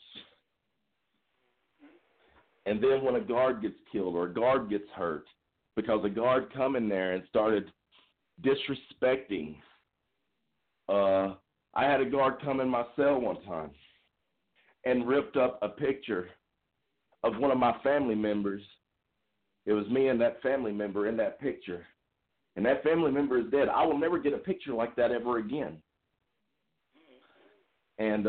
And then when a guard gets killed or a guard gets hurt, because a guard come in there and started disrespecting, I had a guard come in my cell one time and ripped up a picture of one of my family members. It was me and that family member in that picture. And that family member is dead. I will never get a picture like that ever again. And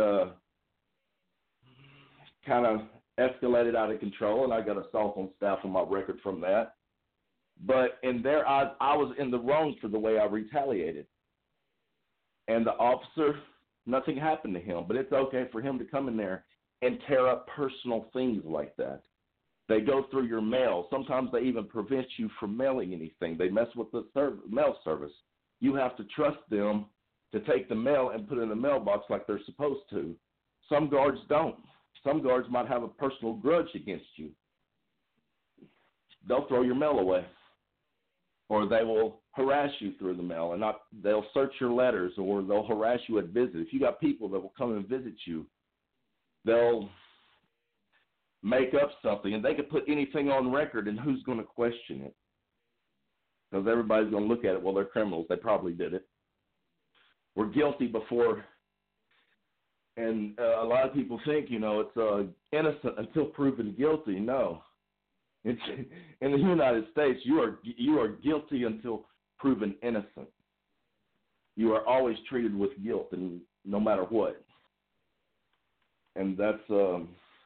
kind of escalated out of control, and I got assault on staff on my record from that. But in their eyes, I was in the wrong for the way I retaliated. And the officer, nothing happened to him, but it's okay for him to come in there and tear up personal things like that. They go through your mail. Sometimes they even prevent you from mailing anything. They mess with the mail service. You have to trust them to take the mail and put it in the mailbox like they're supposed to. Some guards don't. Some guards might have a personal grudge against you. They'll throw your mail away. Or they will harass you through the mail, and they'll search your letters, or they'll harass you at visit. If you got people that will come and visit you, they'll make up something, and they can put anything on record, and who's going to question it? Because everybody's going to look at it, well, they're criminals. They probably did it. We're guilty before, and a lot of people think, it's innocent until proven guilty. No. It's, in the United States, you are guilty until proven innocent. You are always treated with guilt, and no matter what. And that's one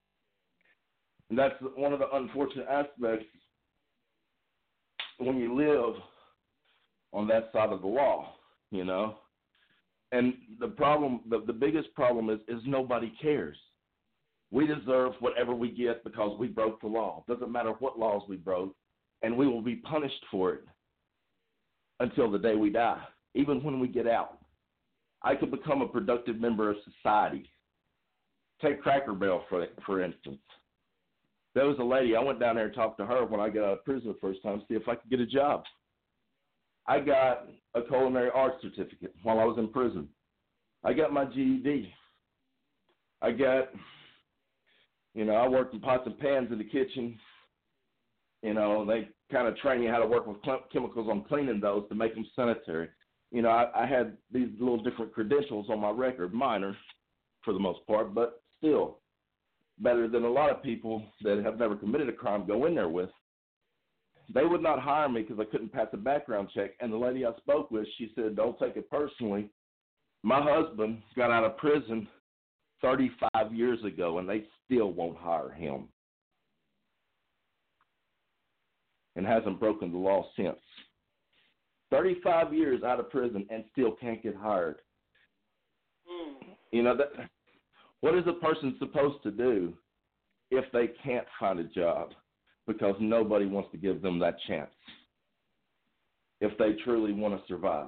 of the unfortunate aspects when you live on that side of the law, And the problem, the biggest problem is nobody cares. We deserve whatever we get because we broke the law. Doesn't matter what laws we broke, and we will be punished for it until the day we die, even when we get out. I could become a productive member of society. Take Cracker Barrel, for instance. There was a lady, I went down there and talked to her when I got out of prison the first time to see if I could get a job. I got a culinary arts certificate while I was in prison. I got my GED. I worked in pots and pans in the kitchen. They kind of train you how to work with chemicals on cleaning those to make them sanitary. I had these little different credentials on my record, minor for the most part, but still better than a lot of people that have never committed a crime go in there with. They would not hire me because I couldn't pass a background check. And the lady I spoke with, she said, don't take it personally. My husband got out of prison 35 years ago, and they still won't hire him. And hasn't broken the law since. 35 years out of prison and still can't get hired. What is a person supposed to do if they can't find a job? Because nobody wants to give them that chance if they truly want to survive.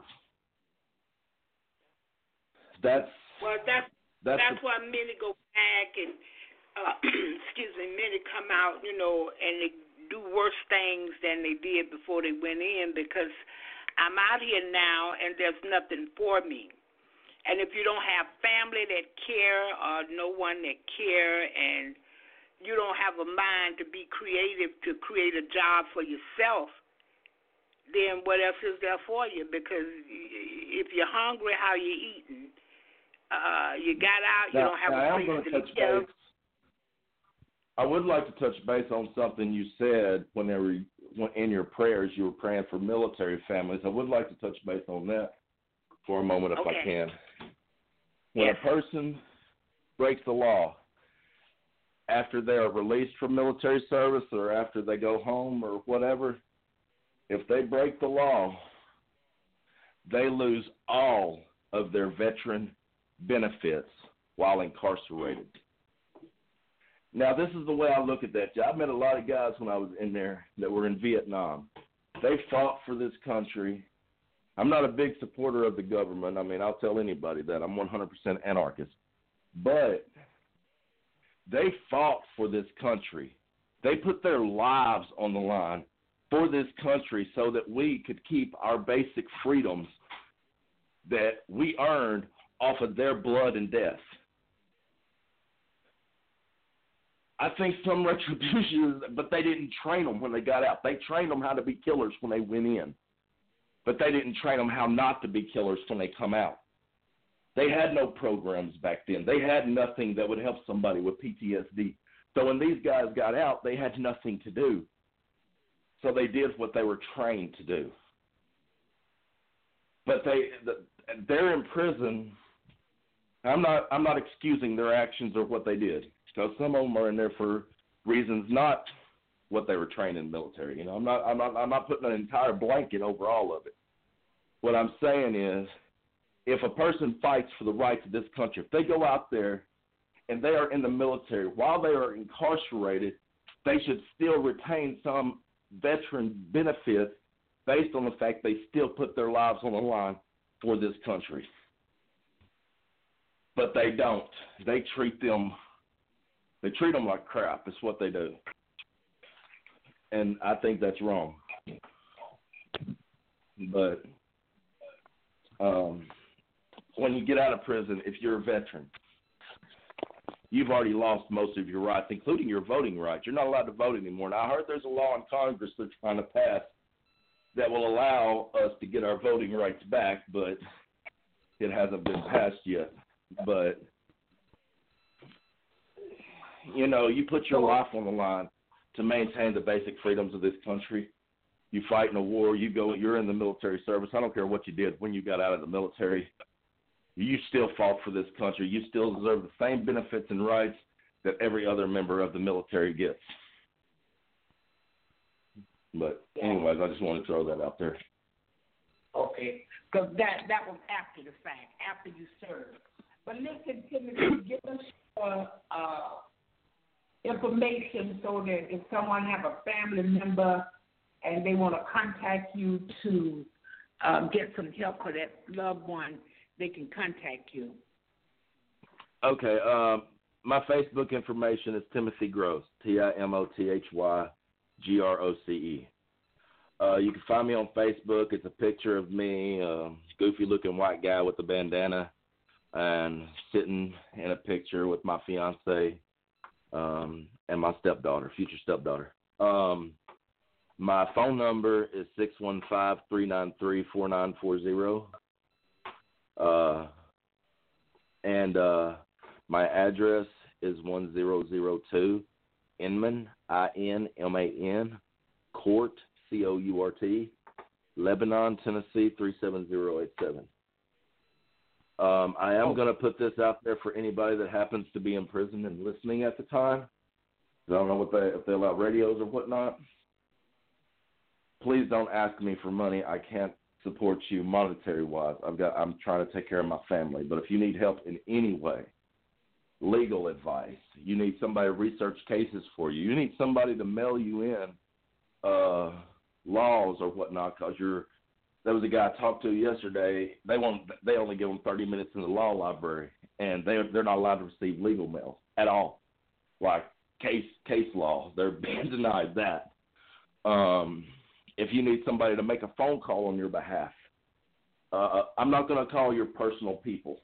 That's why many go back and many come out, and they do worse things than they did before they went in, because I'm out here now and there's nothing for me. And if you don't have family that care or no one that care, and you don't have a mind to be creative to create a job for yourself, then what else is there for you? Because if you're hungry, how you eating? You got out, you don't have a place to live. I would like to touch base on something you said when in your prayers you were praying for military families. I would like to touch base on that for a moment if I can. When a person breaks the law, after they are released from military service or after they go home or whatever, if they break the law, they lose all of their veteran benefits while incarcerated. Now, this is the way I look at that. I met a lot of guys when I was in there that were in Vietnam. They fought for this country. I'm not a big supporter of the government. I mean, I'll tell anybody that. I'm 100% anarchist. But they fought for this country. They put their lives on the line for this country so that we could keep our basic freedoms that we earned off of their blood and death. I think some retribution, but they didn't train them when they got out. They trained them how to be killers when they went in, but they didn't train them how not to be killers when they come out. They had no programs back then. They had nothing that would help somebody with PTSD. So when these guys got out, they had nothing to do. So they did what they were trained to do. But they're in prison. I'm not excusing their actions or what they did. So some of them are in there for reasons not what they were trained in the military. You know, I'm not putting an entire blanket over all of it. What I'm saying is, if a person fights for the rights of this country, if they go out there and they are in the military while they are incarcerated, they should still retain some veteran benefits based on the fact they still put their lives on the line for this country. But they don't. They treat them like crap. It's what they do. And I think that's wrong. But when you get out of prison, if you're a veteran, you've already lost most of your rights, including your voting rights. You're not allowed to vote anymore. Now, I heard there's a law in Congress they're trying to pass that will allow us to get our voting rights back, but it hasn't been passed yet. But, you know, you put your life on the line to maintain the basic freedoms of this country. You fight in a war, you're in the military service. I don't care what you did when you got out of the military. You still fought for this country. You still deserve the same benefits and rights that every other member of the military gets. But anyways, I just want to throw that out there. Okay, because that was after the fact, after you served. But listen, Timothy, give us information so that if someone have a family member and they want to contact you to get some help for that loved one, they can contact you. Okay. My Facebook information is Timothy Groce, TimothyGroce. You can find me on Facebook. It's a picture of me, goofy-looking white guy with a bandana, and sitting in a picture with my fiance and my stepdaughter, future stepdaughter. My phone number is 615-393-4940. And my address is 1002 Inman, Inman, Court, Court, Lebanon, Tennessee, 37087. I am going to put this out there for anybody that happens to be in prison and listening at the time. I don't know if they allow radios or whatnot. Please don't ask me for money. I can't support you monetary-wise. I'm trying to take care of my family. But if you need help in any way, legal advice, you need somebody to research cases for you, you need somebody to mail you in laws or whatnot, because there was a guy I talked to yesterday. They only give them 30 minutes in the law library, and they're not allowed to receive legal mail at all, like case law. They're being denied that. If you need somebody to make a phone call on your behalf, I'm not going to call your personal people.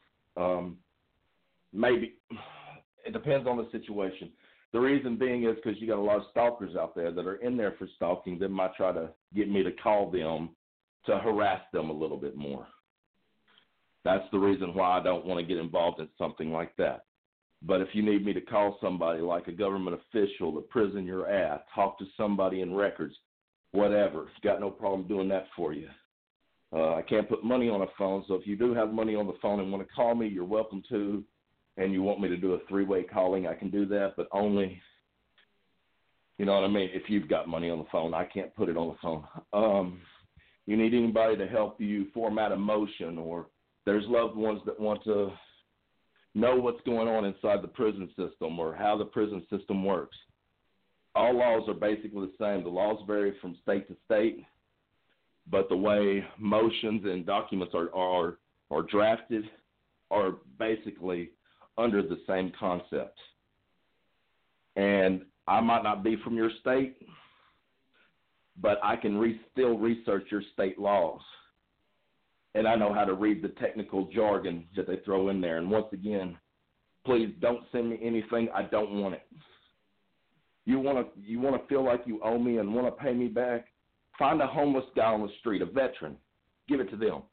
Maybe it depends on the situation. The reason being is because you got a lot of stalkers out there that are in there for stalking. They might try to get me to call them to harass them a little bit more. That's the reason why I don't want to get involved in something like that. But if you need me to call somebody like a government official, the prison you're at, talk to somebody in records, whatever, got no problem doing that for you. I can't put money on a phone, so if you do have money on the phone and want to call me, you're welcome to. And you want me to do a three-way calling, I can do that, but only You know what I mean? If you've got money on the phone, I can't put it on the phone. You need anybody to help you format a motion, or there's loved ones that want to know what's going on inside the prison system or how the prison system works. All laws are basically the same. The laws vary from state to state, but the way motions and documents are drafted are basically under the same concept. And I might not be from your state, but I can still research your state laws. And I know how to read the technical jargon that they throw in there. And once again, please don't send me anything. I don't want it. You want to feel like you owe me and want to pay me back? Find a homeless guy on the street, a veteran. Give it to them.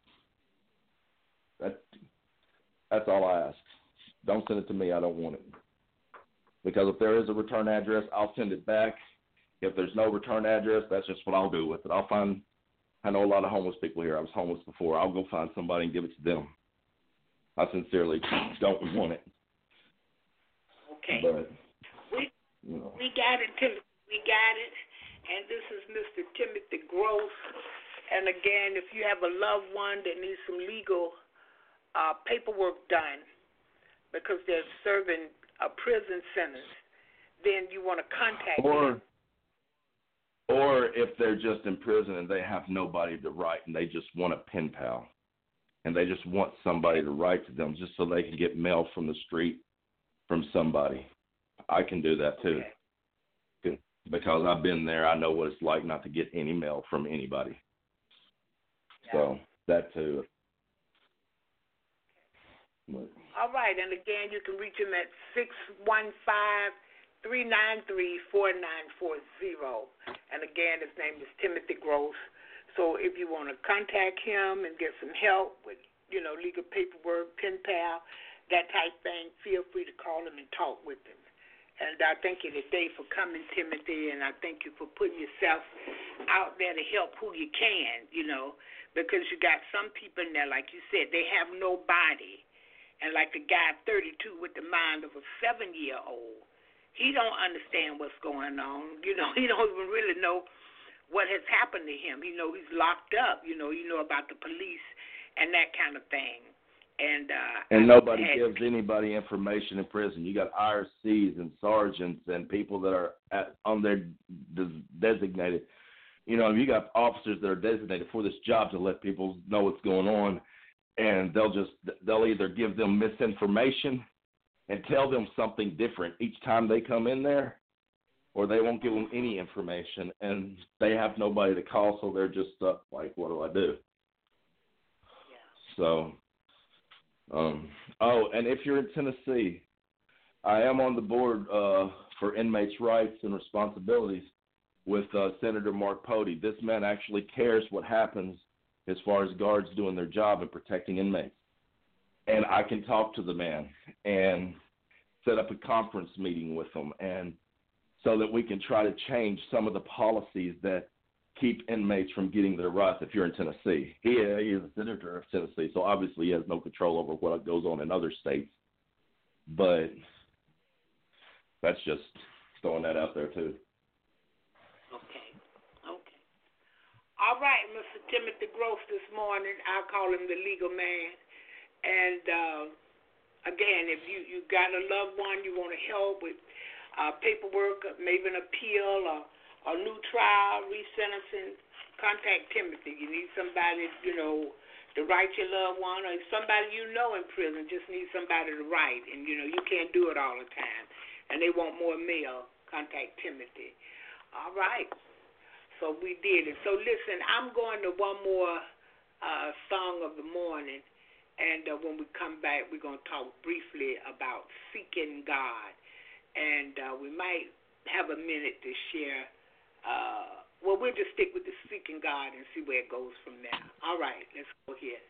That's all I ask. Don't send it to me. I don't want it. Because if there is a return address, I'll send it back. If there's no return address, that's just what I'll do with it. I know a lot of homeless people here. I was homeless before. I'll go find somebody and give it to them. I sincerely don't want it. Okay. But, we got it, Timothy. We got it. And this is Mr. Timothy Gross. And again, if you have a loved one that needs some legal paperwork done because they're serving a prison sentence, then you want to contact them. Or if they're just in prison and they have nobody to write and they just want a pen pal and they just want somebody to write to them just so they can get mail from the street from somebody, I can do that too. Okay. Because I've been there. I know what it's like not to get any mail from anybody. Yeah. So that too. All right, and again, you can reach him at 615-393-4940. And again, his name is Timothy Gross. So if you want to contact him and get some help with, legal paperwork, pen pal, that type thing, feel free to call him and talk with him. And I thank you today for coming, Timothy, and I thank you for putting yourself out there to help who you can, because you got some people in there, like you said, they have nobody. And like the guy 32 with the mind of a 7-year-old, he don't understand what's going on. He don't even really know what has happened to him. He's locked up. You know about the police and that kind of thing. And nobody gives anybody information in prison. You got IRCs and sergeants and people that are on their designated. You got officers that are designated for this job to let people know what's going on. And they'll either give them misinformation and tell them something different each time they come in there, or they won't give them any information, and they have nobody to call, so they're just stuck like, what do I do? Yeah. So, and if you're in Tennessee, I am on the board for inmates' rights and responsibilities with Senator Mark Pody. This man actually cares what happens as far as guards doing their job and protecting inmates. And I can talk to the man and set up a conference meeting with him, and so that we can try to change some of the policies that keep inmates from getting their rights if you're in Tennessee. He is a senator of Tennessee, so obviously he has no control over what goes on in other states. But that's just throwing that out there too. All right, Mr. Timothy Gross this morning. I'll call him the legal man. And, again, if you got a loved one you want to help with paperwork, maybe an appeal or a new trial, resentencing, contact Timothy. You need somebody, to write your loved one, or somebody in prison just needs somebody to write. And, you can't do it all the time. And they want more mail, contact Timothy. All right. So we did it. So listen, I'm going to one more song of the morning, and when we come back, we're going to talk briefly about seeking God, and we might have a minute to share. We'll just stick with the seeking God and see where it goes from there. All right, let's go here.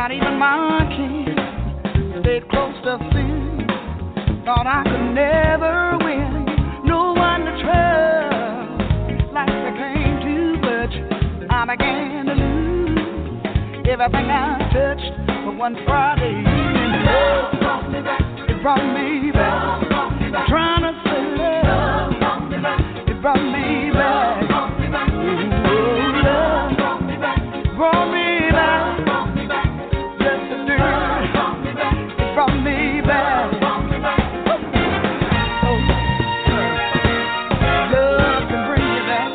Not even my king stayed close to sin. Thought I could never win. No one to trust like I came to, but I began to lose everything I touched. But one Friday evening, love brought me back. It brought me back. Trying to say love, it brought me back. Oh, love brought me back. Yes, it did. It brought me back. Love can bring you back.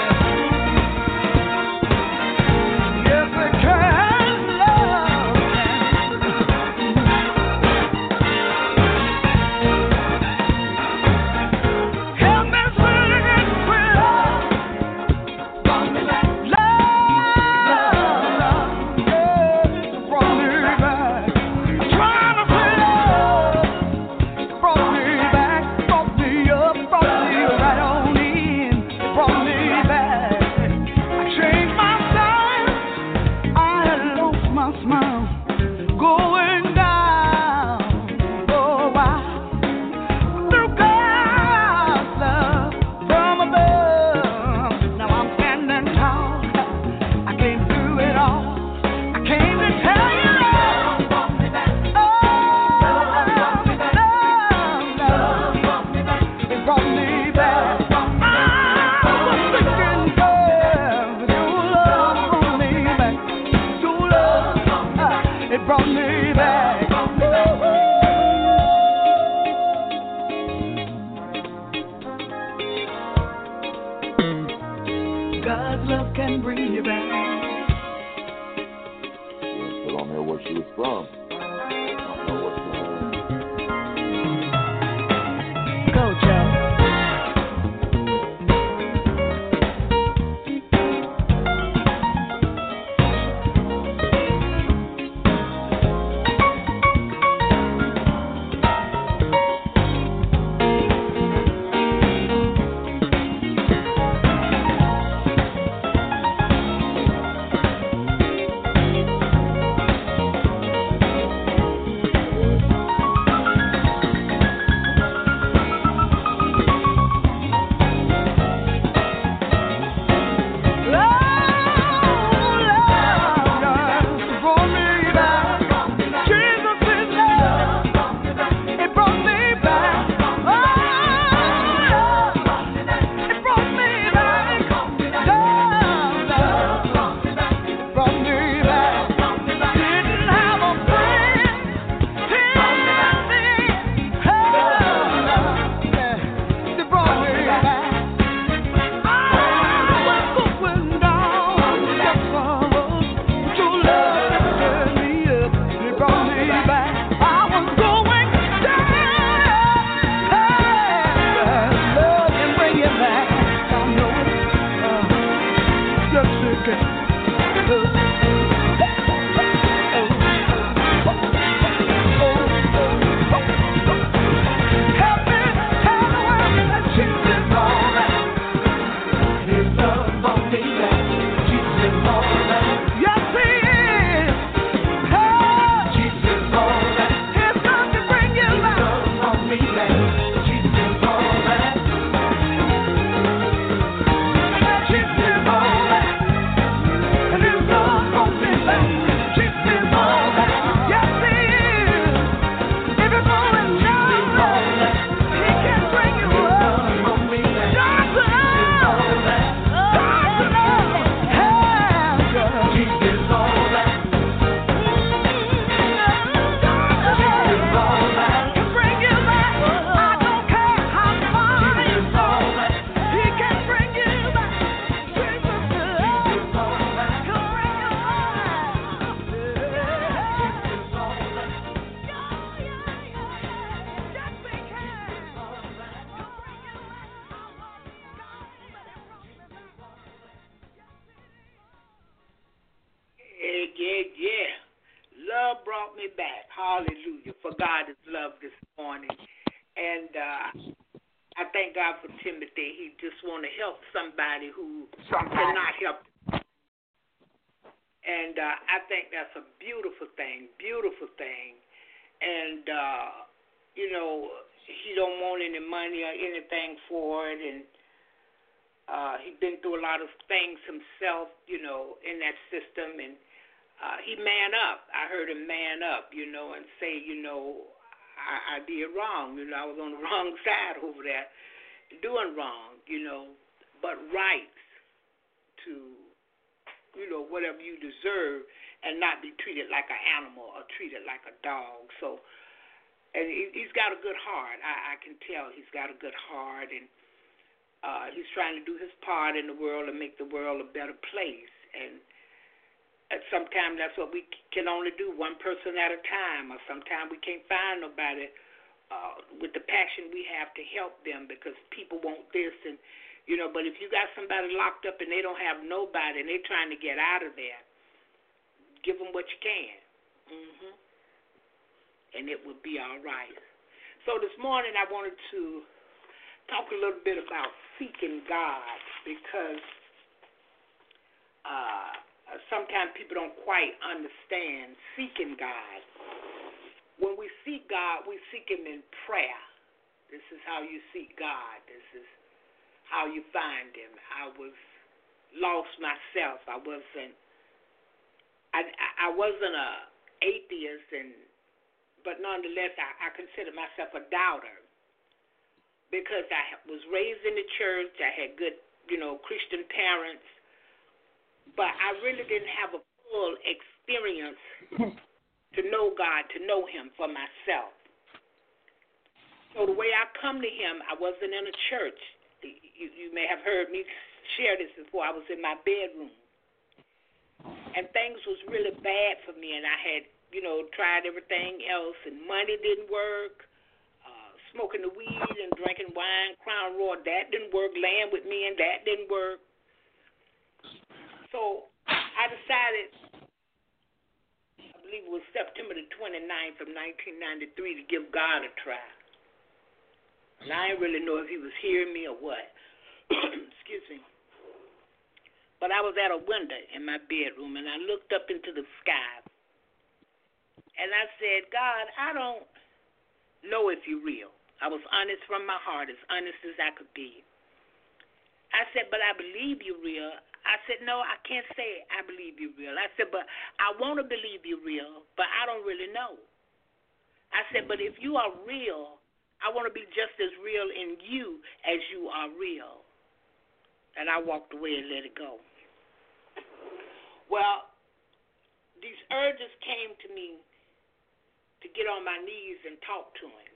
Yes, it can. Love can. Help me sing with love. Brought me back. Love, yes, it brought me back. I'm trying to say love. It brought me back, brought me up, brought me right on in. It brought me back. I changed my style. I had lost my smile. Going down for a while. Through God's love from above. Now I'm standing tall. I came through it all. I came to tell you love. Oh, love, it brought me back. I was thinking, girl, your love brought me back. Your love, it brought me back. God's love can bring you back. Put on there where she was from. I don't know what's going on. Go, Joe. Hallelujah. For God is love this morning. And I thank God for Timothy. He just want to help somebody who cannot help. And I think that's a beautiful thing. And, he don't want any money or anything for it. And he's been through a lot of things himself, in that system. And he man up. I heard him man up, and say, I did wrong. I was on the wrong side over there doing wrong, but rights to, whatever you deserve and not be treated like an animal or treated like a dog. So, and he's got a good heart. I can tell he's got a good heart, and he's trying to do his part in the world and make the world a better place. And sometimes that's what we can only do, one person at a time, or sometimes we can't find nobody with the passion we have to help them because people want this. And but if you got somebody locked up and they don't have nobody and they're trying to get out of there, give them what you can. And it will be all right. So this morning I wanted to talk a little bit about seeking God because sometimes people don't quite understand seeking God. When we seek God, we seek Him in prayer. This is how you seek God. This is how you find Him. I was lost myself. I wasn't a atheist, but nonetheless, I consider myself a doubter because I was raised in the church. I had good, Christian parents, but I really didn't have a full experience to know God, to know Him for myself. So the way I come to Him, I wasn't in a church. You may have heard me share this before. I was in my bedroom. And things was really bad for me, and I had, tried everything else, and money didn't work. Smoking the weed and drinking wine, Crown Royal, that didn't work. Laying with men, that didn't work. So I decided, I believe it was September the 29th of 1993, to give God a try. And I didn't really know if He was hearing me or what. Excuse me. But I was at a window in my bedroom, and I looked up into the sky. And I said, God, I don't know if you're real. I was honest from my heart, as honest as I could be. I said, but I believe you're real. I said, no, I can't say I believe you're real. I said, but I want to believe you're real, but I don't really know. I said, but if you are real, I want to be just as real in you as you are real. And I walked away and let it go. Well, these urges came to me to get on my knees and talk to Him.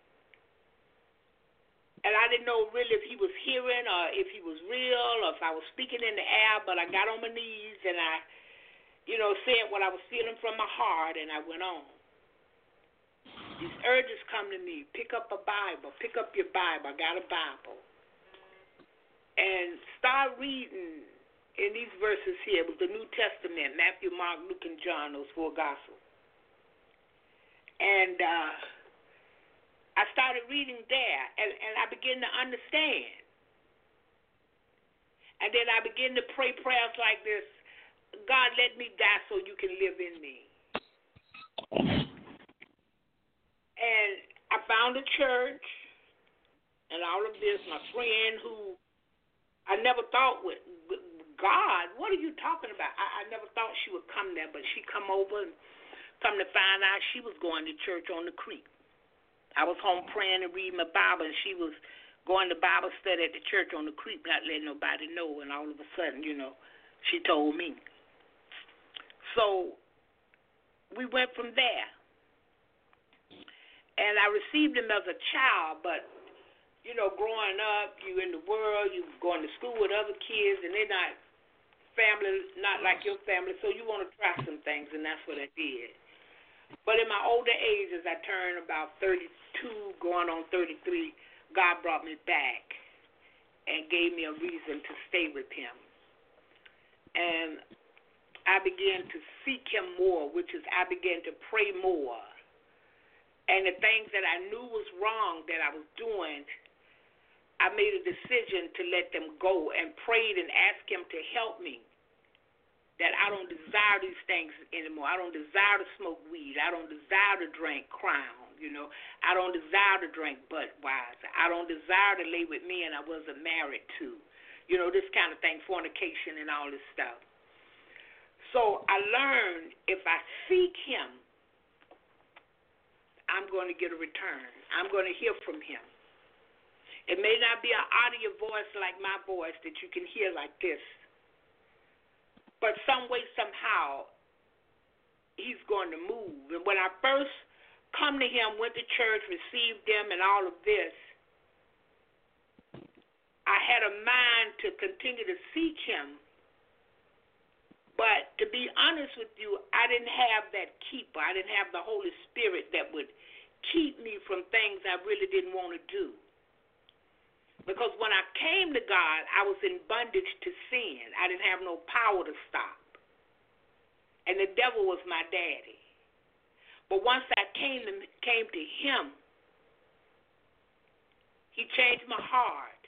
And I didn't know really if He was hearing or if He was real or if I was speaking in the air, but I got on my knees and I, said what I was feeling from my heart, and I went on. These urges come to me. Pick up a Bible. Pick up your Bible. I got a Bible. And start reading in these verses here with the New Testament, Matthew, Mark, Luke, and John, those four Gospels. And I started reading there, and I began to understand. And then I began to pray prayers like this: God, let me die so you can live in me. And I found a church and all of this. My friend who I never thought would, God, what are you talking about? I never thought she would come there, but she come over and come to find out she was going to church on the creek. I was home praying and reading my Bible, and she was going to Bible study at the church on the creek, not letting nobody know, and all of a sudden, she told me. So we went from there. And I received him as a child, but, growing up, you in the world, you going to school with other kids, and they're not family, not like your family, so you want to try some things, and that's what I did. But in my older age, as I turned about 32, going on 33, God brought me back and gave me a reason to stay with Him. And I began to seek Him more, which is I began to pray more. And the things that I knew was wrong that I was doing, I made a decision to let them go and prayed and asked Him to help me that I don't desire these things anymore. I don't desire to smoke weed. I don't desire to drink Crown, you know. I don't desire to drink Budweiser. I don't desire to lay with men I wasn't married to. You know, this kind of thing, fornication and all this stuff. So I learned if I seek him, I'm going to get a return. I'm going to hear from him. It may not be an audio voice like my voice that you can hear like this, but some way, somehow, he's going to move. And when I first come to him, went to church, received him, and all of this, I had a mind to continue to seek him. But to be honest with you, I didn't have that keeper. I didn't have the Holy Spirit that would keep me from things I really didn't want to do. Because when I came to God, I was in bondage to sin. I didn't have no power to stop. And the devil was my daddy. But once I came to him, he changed my heart.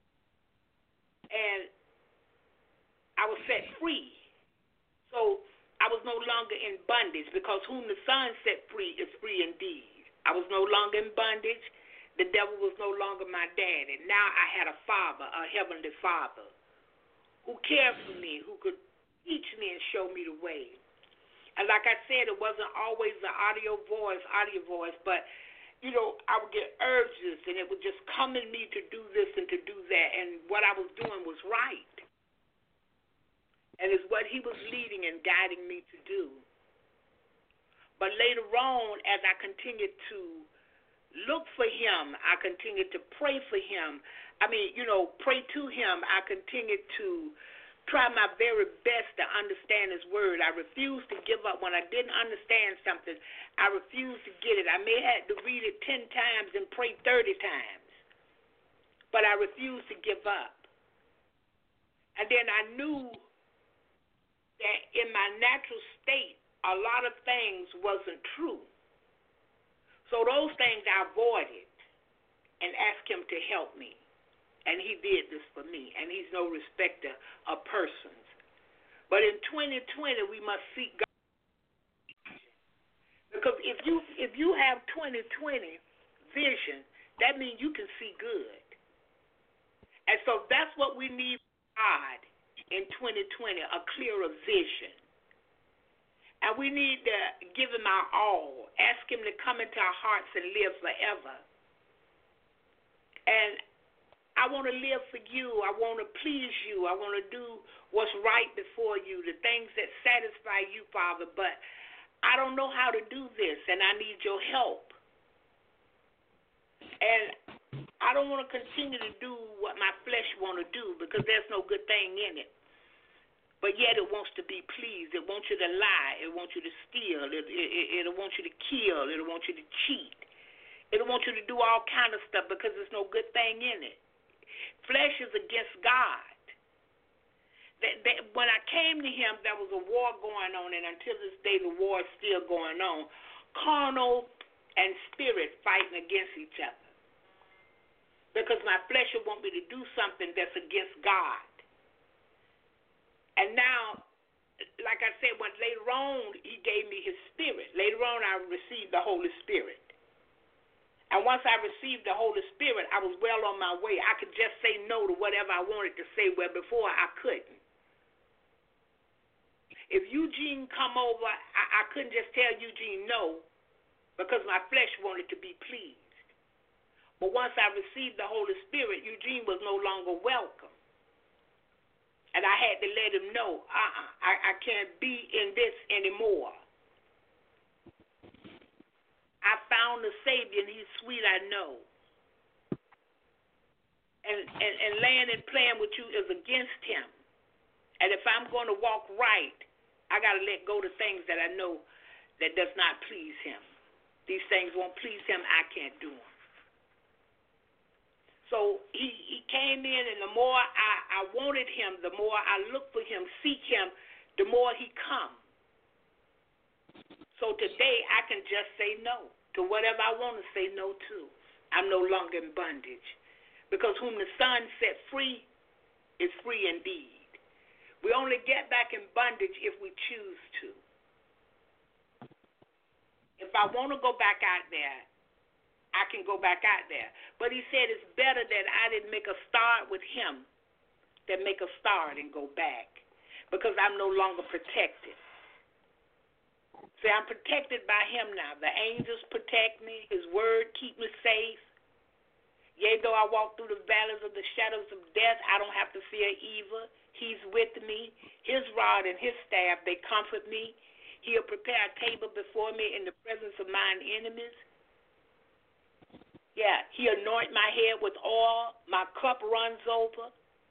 And I was set free. So I was no longer in bondage, because whom the Son set free is free indeed. I was no longer in bondage. The devil was no longer my daddy. Now I had a father, a heavenly father, who cared for me, who could teach me and show me the way. And like I said, it wasn't always the audio voice, but, you know, I would get urges, and it would just come in me to do this and to do that, and what I was doing was right. And it's what he was leading and guiding me to do. But later on, as I continued to look for him, I continued to pray for him. Pray to him. I continued to try my very best to understand his word. I refused to give up. When I didn't understand something, I refused to get it. I may have to read it 10 times and pray 30 times, but I refused to give up. And then I knew that in my natural state, a lot of things wasn't true. So those things I avoided and asked him to help me. And he did this for me. And he's no respecter of persons. But in 2020, we must seek God. Because if you have 2020 vision, that means you can see good. And so that's what we need from God in 2020, a clearer vision. And we need to give him our all. Ask him to come into our hearts and live forever. And I want to live for you. I want to please you. I want to do what's right before you, the things that satisfy you, Father. But I don't know how to do this, and I need your help. And I don't want to continue to do what my flesh want to do, because there's no good thing in it. But yet it wants to be pleased. It wants you to lie. It wants you to steal. It wants you to kill. It wants you to cheat. It wants you to do all kind of stuff, because there's no good thing in it. Flesh is against God. When I came to him, there was a war going on, and until this day the war is still going on. Carnal and spirit fighting against each other. Because my flesh will want me to do something that's against God. And now, like I said, when later on he gave me his spirit. Later on I received the Holy Spirit. And once I received the Holy Spirit, I was well on my way. I could just say no to whatever I wanted to say, where before I couldn't. If Eugene come over, I couldn't just tell Eugene no, because my flesh wanted to be pleased. But once I received the Holy Spirit, Eugene was no longer welcome. And I had to let him know, I can't be in this anymore. I found the Savior, and he's sweet, I know. And laying and playing with you is against him. And if I'm going to walk right, I got to let go of things that I know that does not please him. These things won't please him, I can't do them. So he came in, and the more I wanted him, the more I looked for him, seek him, the more he come. So today I can just say no to whatever I want to say no to. I'm no longer in bondage. Because whom the Son set free is free indeed. We only get back in bondage if we choose to. If I want to go back out there, I can go back out there. But he said it's better that I didn't make a start with him than make a start and go back, because I'm no longer protected. See, I'm protected by him now. The angels protect me. His word keep me safe. Yea, though I walk through the valleys of the shadows of death, I don't have to fear evil. He's with me. His rod and his staff, they comfort me. He'll prepare a table before me in the presence of mine enemies. Yeah, he anoint my head with oil. My cup runs over.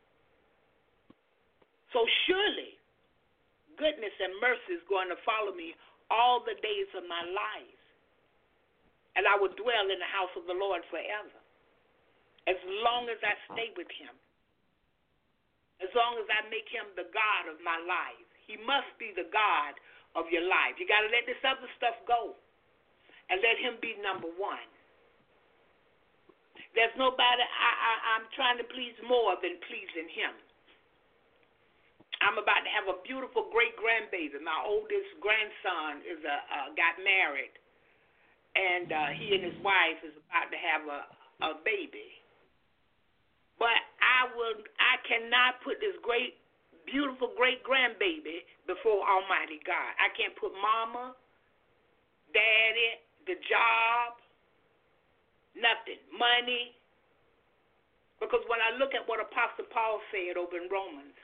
So surely, goodness and mercy is going to follow me all the days of my life. And I will dwell in the house of the Lord forever. As long as I stay with him. As long as I make him the God of my life. He must be the God of your life. You got to let this other stuff go. And let him be number one. There's nobody I'm trying to please more than pleasing him. I'm about to have a beautiful great-grandbaby. My oldest grandson is got married. And he and his wife is about to have a baby. But I cannot put this great, beautiful great-grandbaby before Almighty God. I can't put mama, daddy, the job, nothing, money. Because when I look at what Apostle Paul said over in Romans,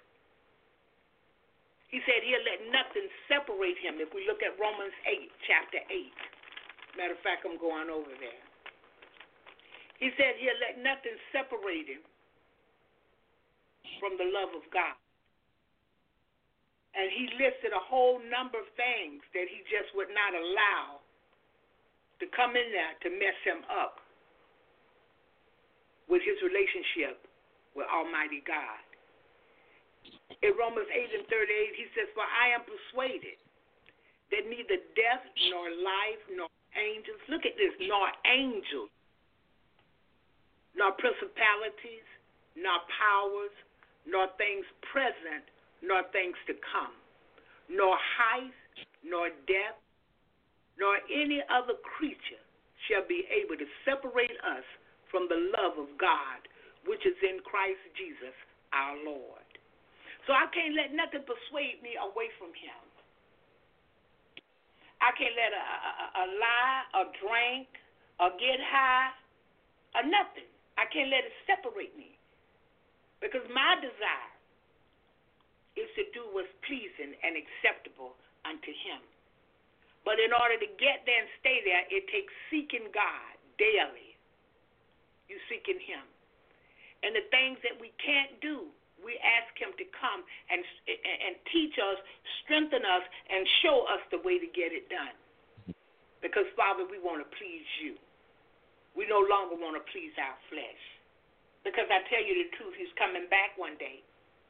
he said he'll let nothing separate him. If we look at Romans 8, chapter 8. Matter of fact, I'm going over there. He said he'll let nothing separate him from the love of God. And he listed a whole number of things that he just would not allow to come in there to mess him up with his relationship with Almighty God. In Romans 8 and 38, he says, for I am persuaded that neither death nor life nor angels, look at this, nor angels, nor principalities, nor powers, nor things present, nor things to come, nor height, nor depth, nor any other creature shall be able to separate us from the love of God, which is in Christ Jesus our Lord. So I can't let nothing persuade me away from him. I can't let a lie, a drink, or get high, or nothing. I can't let it separate me. Because my desire is to do what's pleasing and acceptable unto him. But in order to get there and stay there, it takes seeking God daily. You seeking him. And the things that we can't do, we ask him to come and teach us, strengthen us, and show us the way to get it done. Because, Father, we want to please you. We no longer want to please our flesh. Because I tell you the truth, he's coming back one day.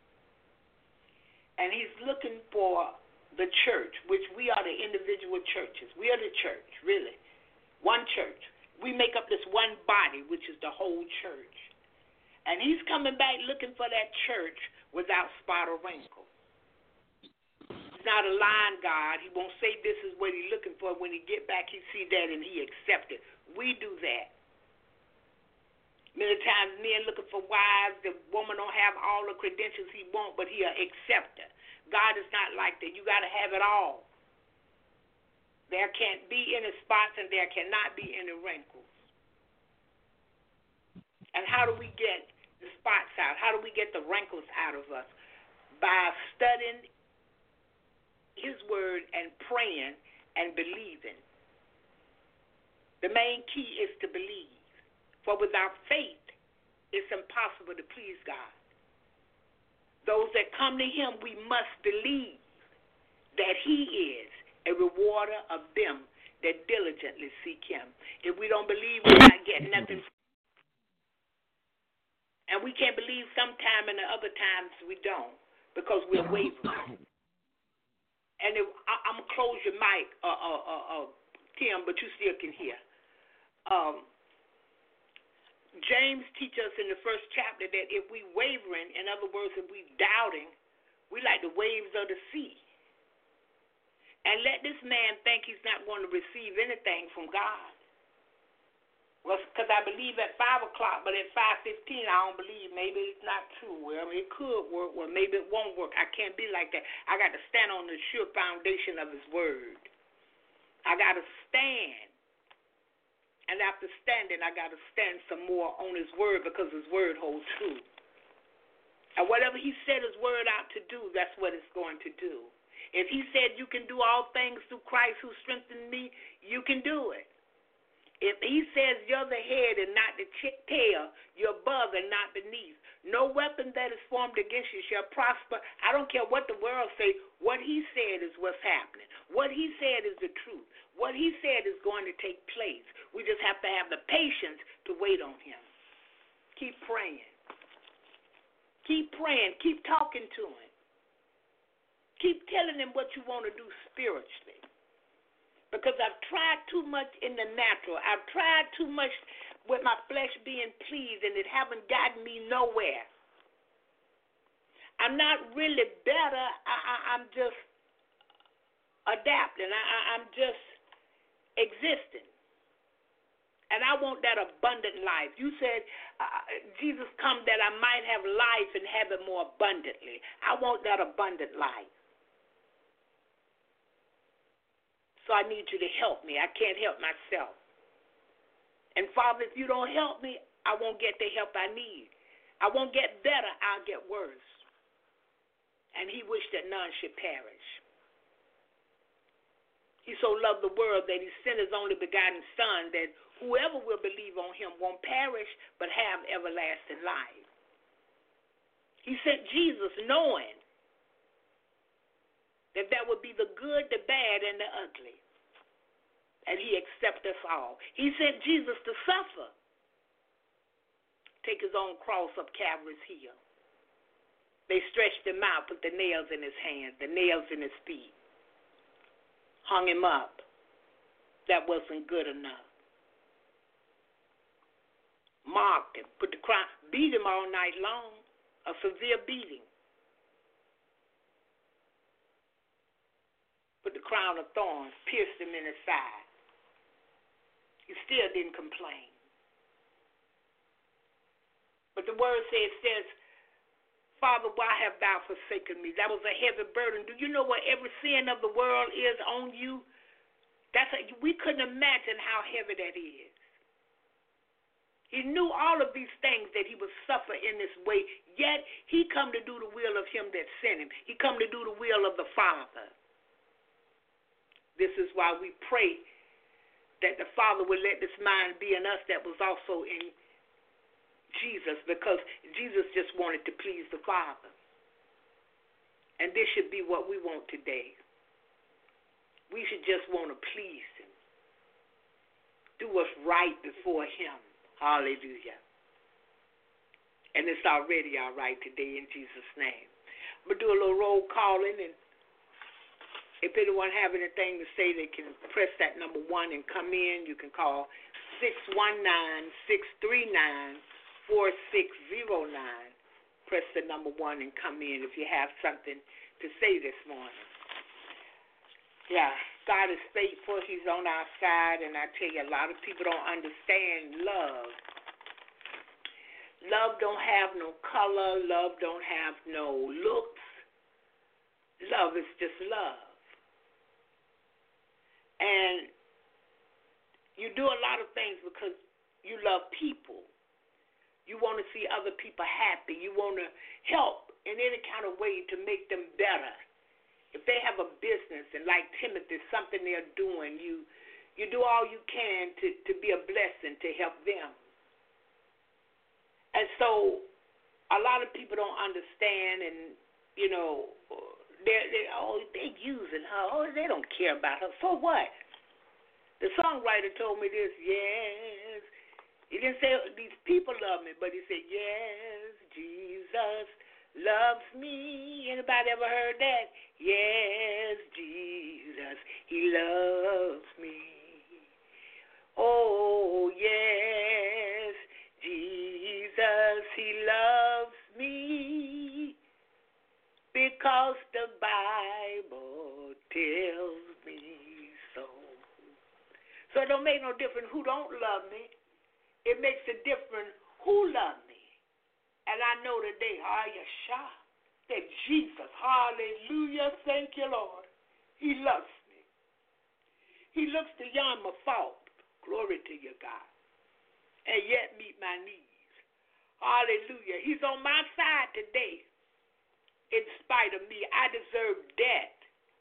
And he's looking for the church, which we are the individual churches. We are the church, really. One church. We make up this one body, which is the whole church. And he's coming back looking for that church without spot or wrinkle. He's not a lying God. He won't say this is what he's looking for. When he get back, he see that and he accept it. We do that. Many times men looking for wives, the woman don't have all the credentials he want, but he'll accept her. God is not like that. You got to have it all. There can't be any spots and there cannot be any wrinkles. And how do we get the spots out? How do we get the wrinkles out of us? By studying his word and praying and believing. The main key is to believe. For without faith, it's impossible to please God. Those that come to him, we must believe that he is a rewarder of them that diligently seek him. If we don't believe, we're not getting nothing. And we can't believe sometime and the other times we don't because we're wavering. And I'm going to close your mic, Tim, but you still can hear. James teaches us in the first chapter that if we wavering, in other words, if we doubting, We like the waves of the sea. And let this man think he's not going to receive anything from God. Well, because I believe at 5 o'clock, but at 5:15, I don't believe. Maybe it's not true. Well, it could work. Well, maybe it won't work. I can't be like that. I got to stand on the sure foundation of his word. I got to stand. And after standing, I got to stand some more on his word because his word holds true. And whatever he said his word out to do, that's what it's going to do. If he said you can do all things through Christ who strengthened me, you can do it. If he says you're the head and not the tail, you're above and not beneath. No weapon that is formed against you shall prosper. I don't care what the world say. What he said is what's happening. What he said is the truth. What he said is going to take place. We just have to have the patience to wait on him. Keep praying. Keep praying. Keep talking to him. Keep telling him what you want to do spiritually. Because I've tried too much in the natural. I've tried too much with my flesh being pleased, and it haven't gotten me nowhere. I'm not really better. I'm just adapting. I'm just existing. And I want that abundant life. You said Jesus come that I might have life and have it more abundantly. I want that abundant life. So I need you to help me. I can't help myself. And Father, if you don't help me, I won't get the help I need. I won't get better, I'll get worse. And he wished that none should perish. He so loved the world that he sent his only begotten Son, that whoever will believe on him won't perish but have everlasting life. He sent Jesus knowing that would be the good, the bad, and the ugly. And he accepted us all. He sent Jesus to suffer, take his own cross up Calvary's hill. They stretched him out, put the nails in his hands, the nails in his feet, hung him up. That wasn't good enough. Mocked him, put the crown, beat him all night long, a severe beating. Put the crown of thorns, pierced him in his side. He still didn't complain. But the word says, Father, why have thou forsaken me? That was a heavy burden. Do you know what every sin of the world is on you? We couldn't imagine how heavy that is. He knew all of these things that he would suffer in this way, yet he come to do the will of him that sent him. He come to do the will of the Father. This is why we pray that the Father will let this mind be in us that was also in Jesus, because Jesus just wanted to please the Father. And this should be what we want today. We should just want to please him. Do what's right before him. Hallelujah. And it's already all right today in Jesus' name. I'm going to do a little roll calling, and if anyone have anything to say, they can press that number 1 and come in. You can call 619-639-4609. Press the number 1 and come in if you have something to say this morning. Yeah, God is faithful. He's on our side, and I tell you, a lot of people don't understand love. Love don't have no color. Love don't have no looks. Love is just love. And you do a lot of things because you love people. You want to see other people happy. You want to help in any kind of way to make them better. If they have a business, and like Timothy, something they're doing, you do all you can to be a blessing to help them. And so a lot of people don't understand, and, you know, they're using her. Oh, they don't care about her. So what? The songwriter told me this, yes. He didn't say these people love me, but he said, yes, Jesus loves me. Anybody ever heard that? Yes, Jesus, he loves me. Oh, yes, Jesus, he loves me. Because make no difference who don't love me. It makes a difference who loves me. And I know today, Yeshua, that Jesus, hallelujah, thank you, Lord, he loves me. He looks beyond my fault. Glory to you, God. And yet meet my needs. Hallelujah. He's on my side today. In spite of me, I deserve death.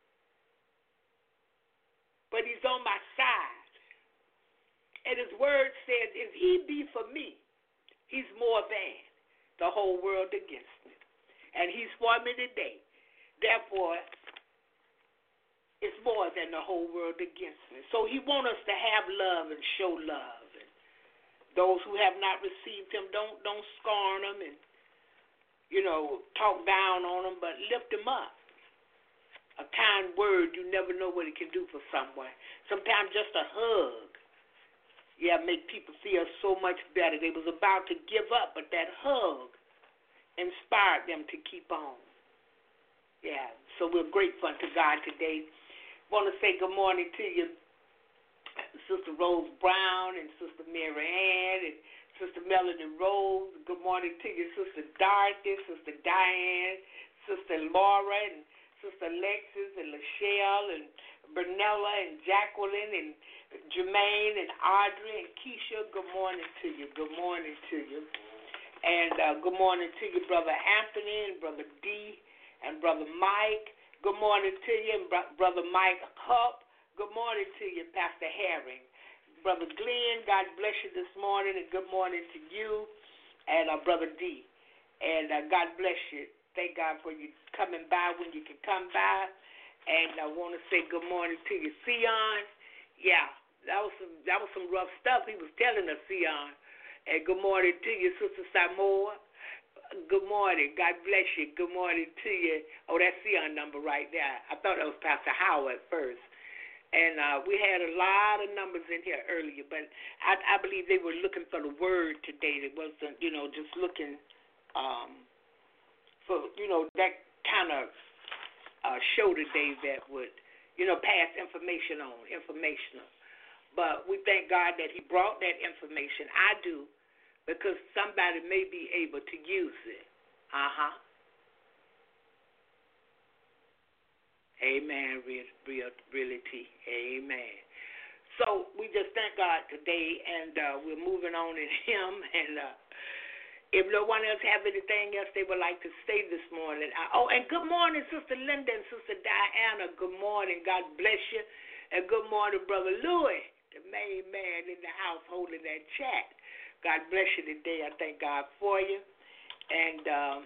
But he's on my side. And his word says, if he be for me, he's more than the whole world against me. And he's for me today. Therefore, it's more than the whole world against me. So he wants us to have love and show love. And those who have not received him, don't scorn them and, talk down on them, but lift them up. A kind word, you never know what it can do for someone. Sometimes just a hug, make people feel so much better. They was about to give up, but that hug inspired them to keep on. So we're grateful to God today. Want to say good morning to you, Sister Rose Brown and Sister Mary Ann and Sister Melody Rose. Good morning to you, Sister Dorothy, Sister Diane, Sister Laura, and Sister Alexis and Lachelle and Bernella and Jacqueline and Jermaine and Audrey and Keisha. Good morning to you. Good morning to you. And good morning to you, Brother Anthony and Brother D and Brother Mike. Good morning to you, and Brother Mike Hupp. Good morning to you, Pastor Herring. Brother Glenn, God bless you this morning, and good morning to you and Brother D. And God bless you. Thank God for you coming by when you can come by. And I want to say good morning to you, Sion. That was some rough stuff he was telling us, Sion. And good morning to you, Sister Samoa. Good morning. God bless you. Good morning to you. Oh, that's Sion number right there. I thought that was Pastor Howard first. And we had a lot of numbers in here earlier, but I believe they were looking for the word today. It wasn't, just looking for, that kind of show today that would, pass informational. But we thank God that he brought that information. I do, because somebody may be able to use it. Amen, reality. Amen. So we just thank God today, and we're moving on in him. And if no one else have anything else they would like to say this morning. And good morning, Sister Linda and Sister Diana. Good morning. God bless you. And good morning, Brother Louis, the main man in the house holding that chat. God bless you today. I thank God for you. And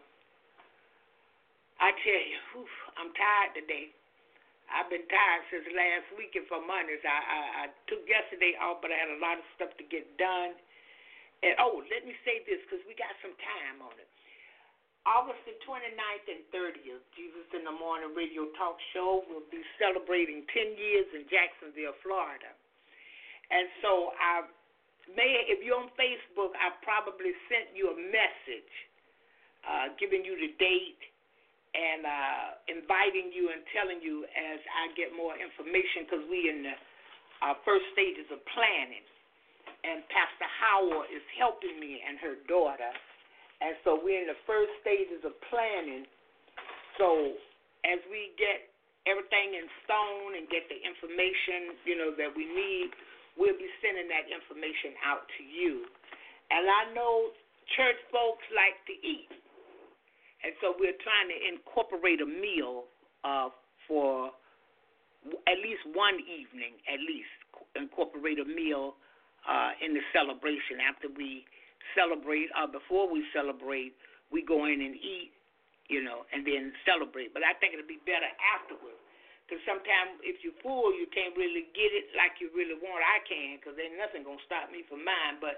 I tell you, I'm tired today. I've been tired since last week, and for Mondays. I took yesterday off, but I had a lot of stuff to get done. And, let me say this, because we got some time on it. August the 29th and 30th, Jesus in the Morning Radio Talk Show will be celebrating 10 years in Jacksonville, Florida. And so if you're on Facebook, I probably sent you a message giving you the date and inviting you and telling you as I get more information, because we in the first stages of planning. And Pastor Howard is helping me and her daughter. And so we're in the first stages of planning. So as we get everything in stone and get the information, that we need, we'll be sending that information out to you. And I know church folks like to eat. And so we're trying to incorporate a meal for at least one evening, incorporate a meal in the celebration. After we celebrate, before we celebrate, we go in and eat, and then celebrate. But I think it'll be better afterwards. Because sometimes if you're full, you can't really get it like you really want. I can, because ain't nothing going to stop me from mine. But,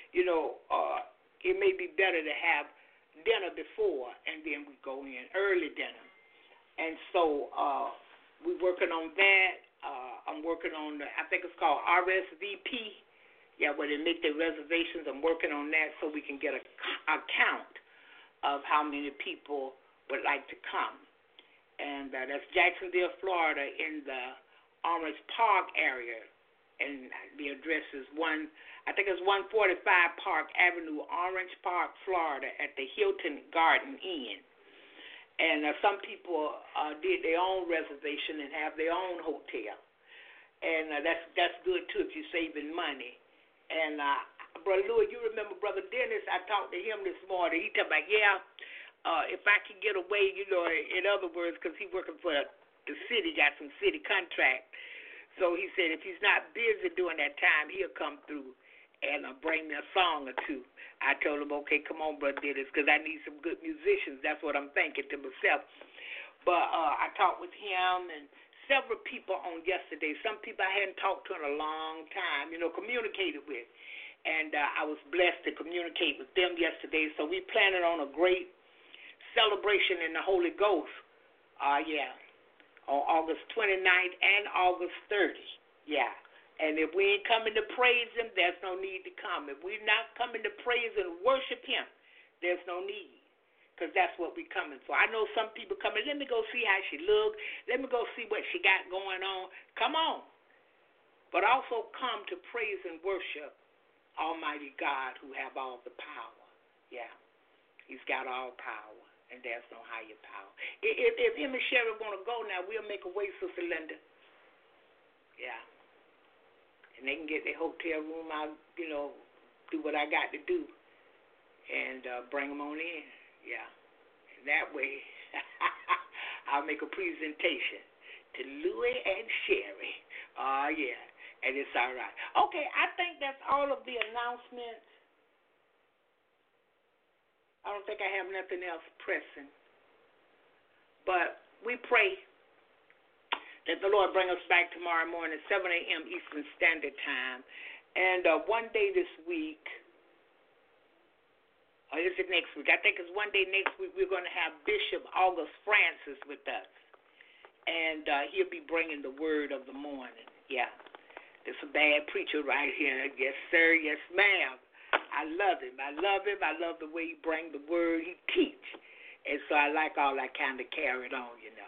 it may be better to have dinner before, and then we go in early dinner. And so we're working on that. I'm working on, I think it's called RSVP. Where they make their reservations. I'm working on that so we can get a count of how many people would like to come. And that's Jacksonville, Florida, in the Orange Park area. and the address is 145 Park Avenue, Orange Park, Florida, at the Hilton Garden Inn. And some people did their own reservation and have their own hotel. And that's good, too, if you're saving money. And Brother Louis, you remember Brother Dennis, I talked to him this morning. He talked about, if I could get away, in other words, because he's working for the city, got some city contract. So he said if he's not busy during that time, he'll come through and bring me a song or two. I told him, okay, come on, Brother Dennis, because I need some good musicians. That's what I'm thinking to myself. But I talked with him and several people on yesterday. Some people I hadn't talked to in a long time, communicated with. And I was blessed to communicate with them yesterday. So we planning on a great celebration in the Holy Ghost. On August 29th and August 30th. Yeah. And if we ain't coming to praise him, there's no need to come. If we're not coming to praise and worship him, there's no need. Because that's what we're coming for. I know some people coming, let me go see how she look. Let me go see what she got going on. Come on. But also come to praise and worship Almighty God who have all the power. Yeah. He's got all power, and there's no higher power. If him and Sherry want to go now, we'll make a way, Sister Linda. Yeah. And they can get their hotel room out, do what I got to do, and bring them on in. Yeah. And that way, I'll make a presentation to Louis and Sherry. Oh, yeah. And it's all right. Okay, I think that's all of the announcements. I don't think I have nothing else pressing. But we pray that the Lord bring us back tomorrow morning at 7 a.m. Eastern Standard Time. And one day this week, or is it next week? I think it's one day next week we're going to have Bishop August Francis with us. And he'll be bringing the word of the morning. Yeah. It's a bad preacher right here. Yes, sir. Yes, ma'am. I love him. I love him. I love the way he brings the word. He teach. And so I like all that kind of carried on,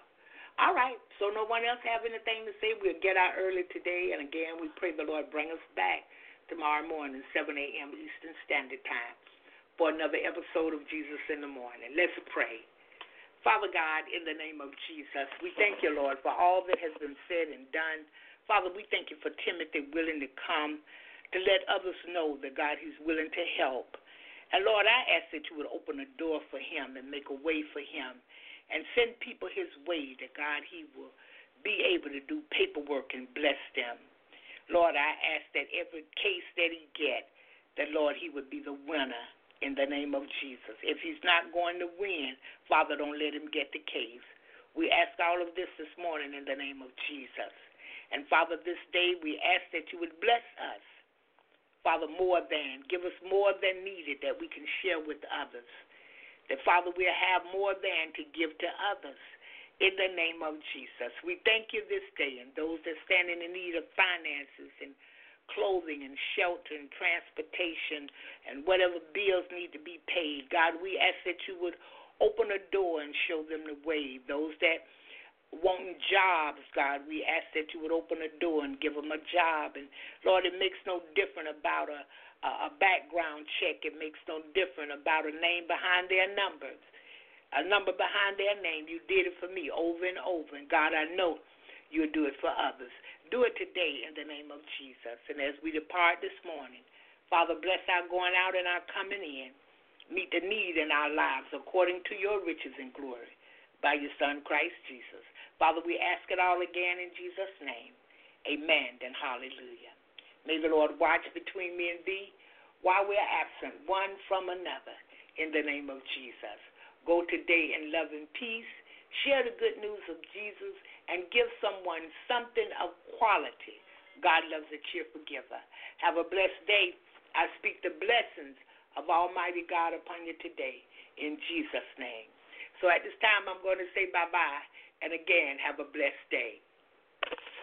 All right. So no one else have anything to say? We'll get out early today. And again, we pray the Lord bring us back tomorrow morning, 7 a.m. Eastern Standard Time, for another episode of Jesus in the Morning. Let's pray. Father God, in the name of Jesus, we thank you, Lord, for all that has been said and done. Father, we thank you for Timothy willing to come to let others know that, God, he's willing to help. And, Lord, I ask that you would open a door for him and make a way for him and send people his way that, God, he will be able to do paperwork and bless them. Lord, I ask that every case that he get, that, Lord, he would be the winner in the name of Jesus. If he's not going to win, Father, don't let him get the case. We ask all of this morning in the name of Jesus. And, Father, this day we ask that you would bless us, Father, give us more than needed that we can share with others. That, Father, we'll have more than to give to others in the name of Jesus. We thank you this day, and those that stand in the need of finances and clothing and shelter and transportation and whatever bills need to be paid. God, we ask that you would open a door and show them the way. Those that wanting jobs, God, we ask that you would open a door and give them a job. And, Lord, it makes no difference about a background check. It makes no difference about a name behind their numbers, a number behind their name. You did it for me over and over. And, God, I know you'll do it for others. Do it today in the name of Jesus. And as we depart this morning, Father, bless our going out and our coming in. Meet the need in our lives according to your riches and glory by your Son, Christ Jesus. Father, we ask it all again in Jesus' name. Amen and hallelujah. May the Lord watch between me and thee while we are absent one from another in the name of Jesus. Go today in love and peace. Share the good news of Jesus and give someone something of quality. God loves a cheerful giver. Have a blessed day. I speak the blessings of Almighty God upon you today in Jesus' name. So at this time, I'm going to say bye-bye. And again, have a blessed day.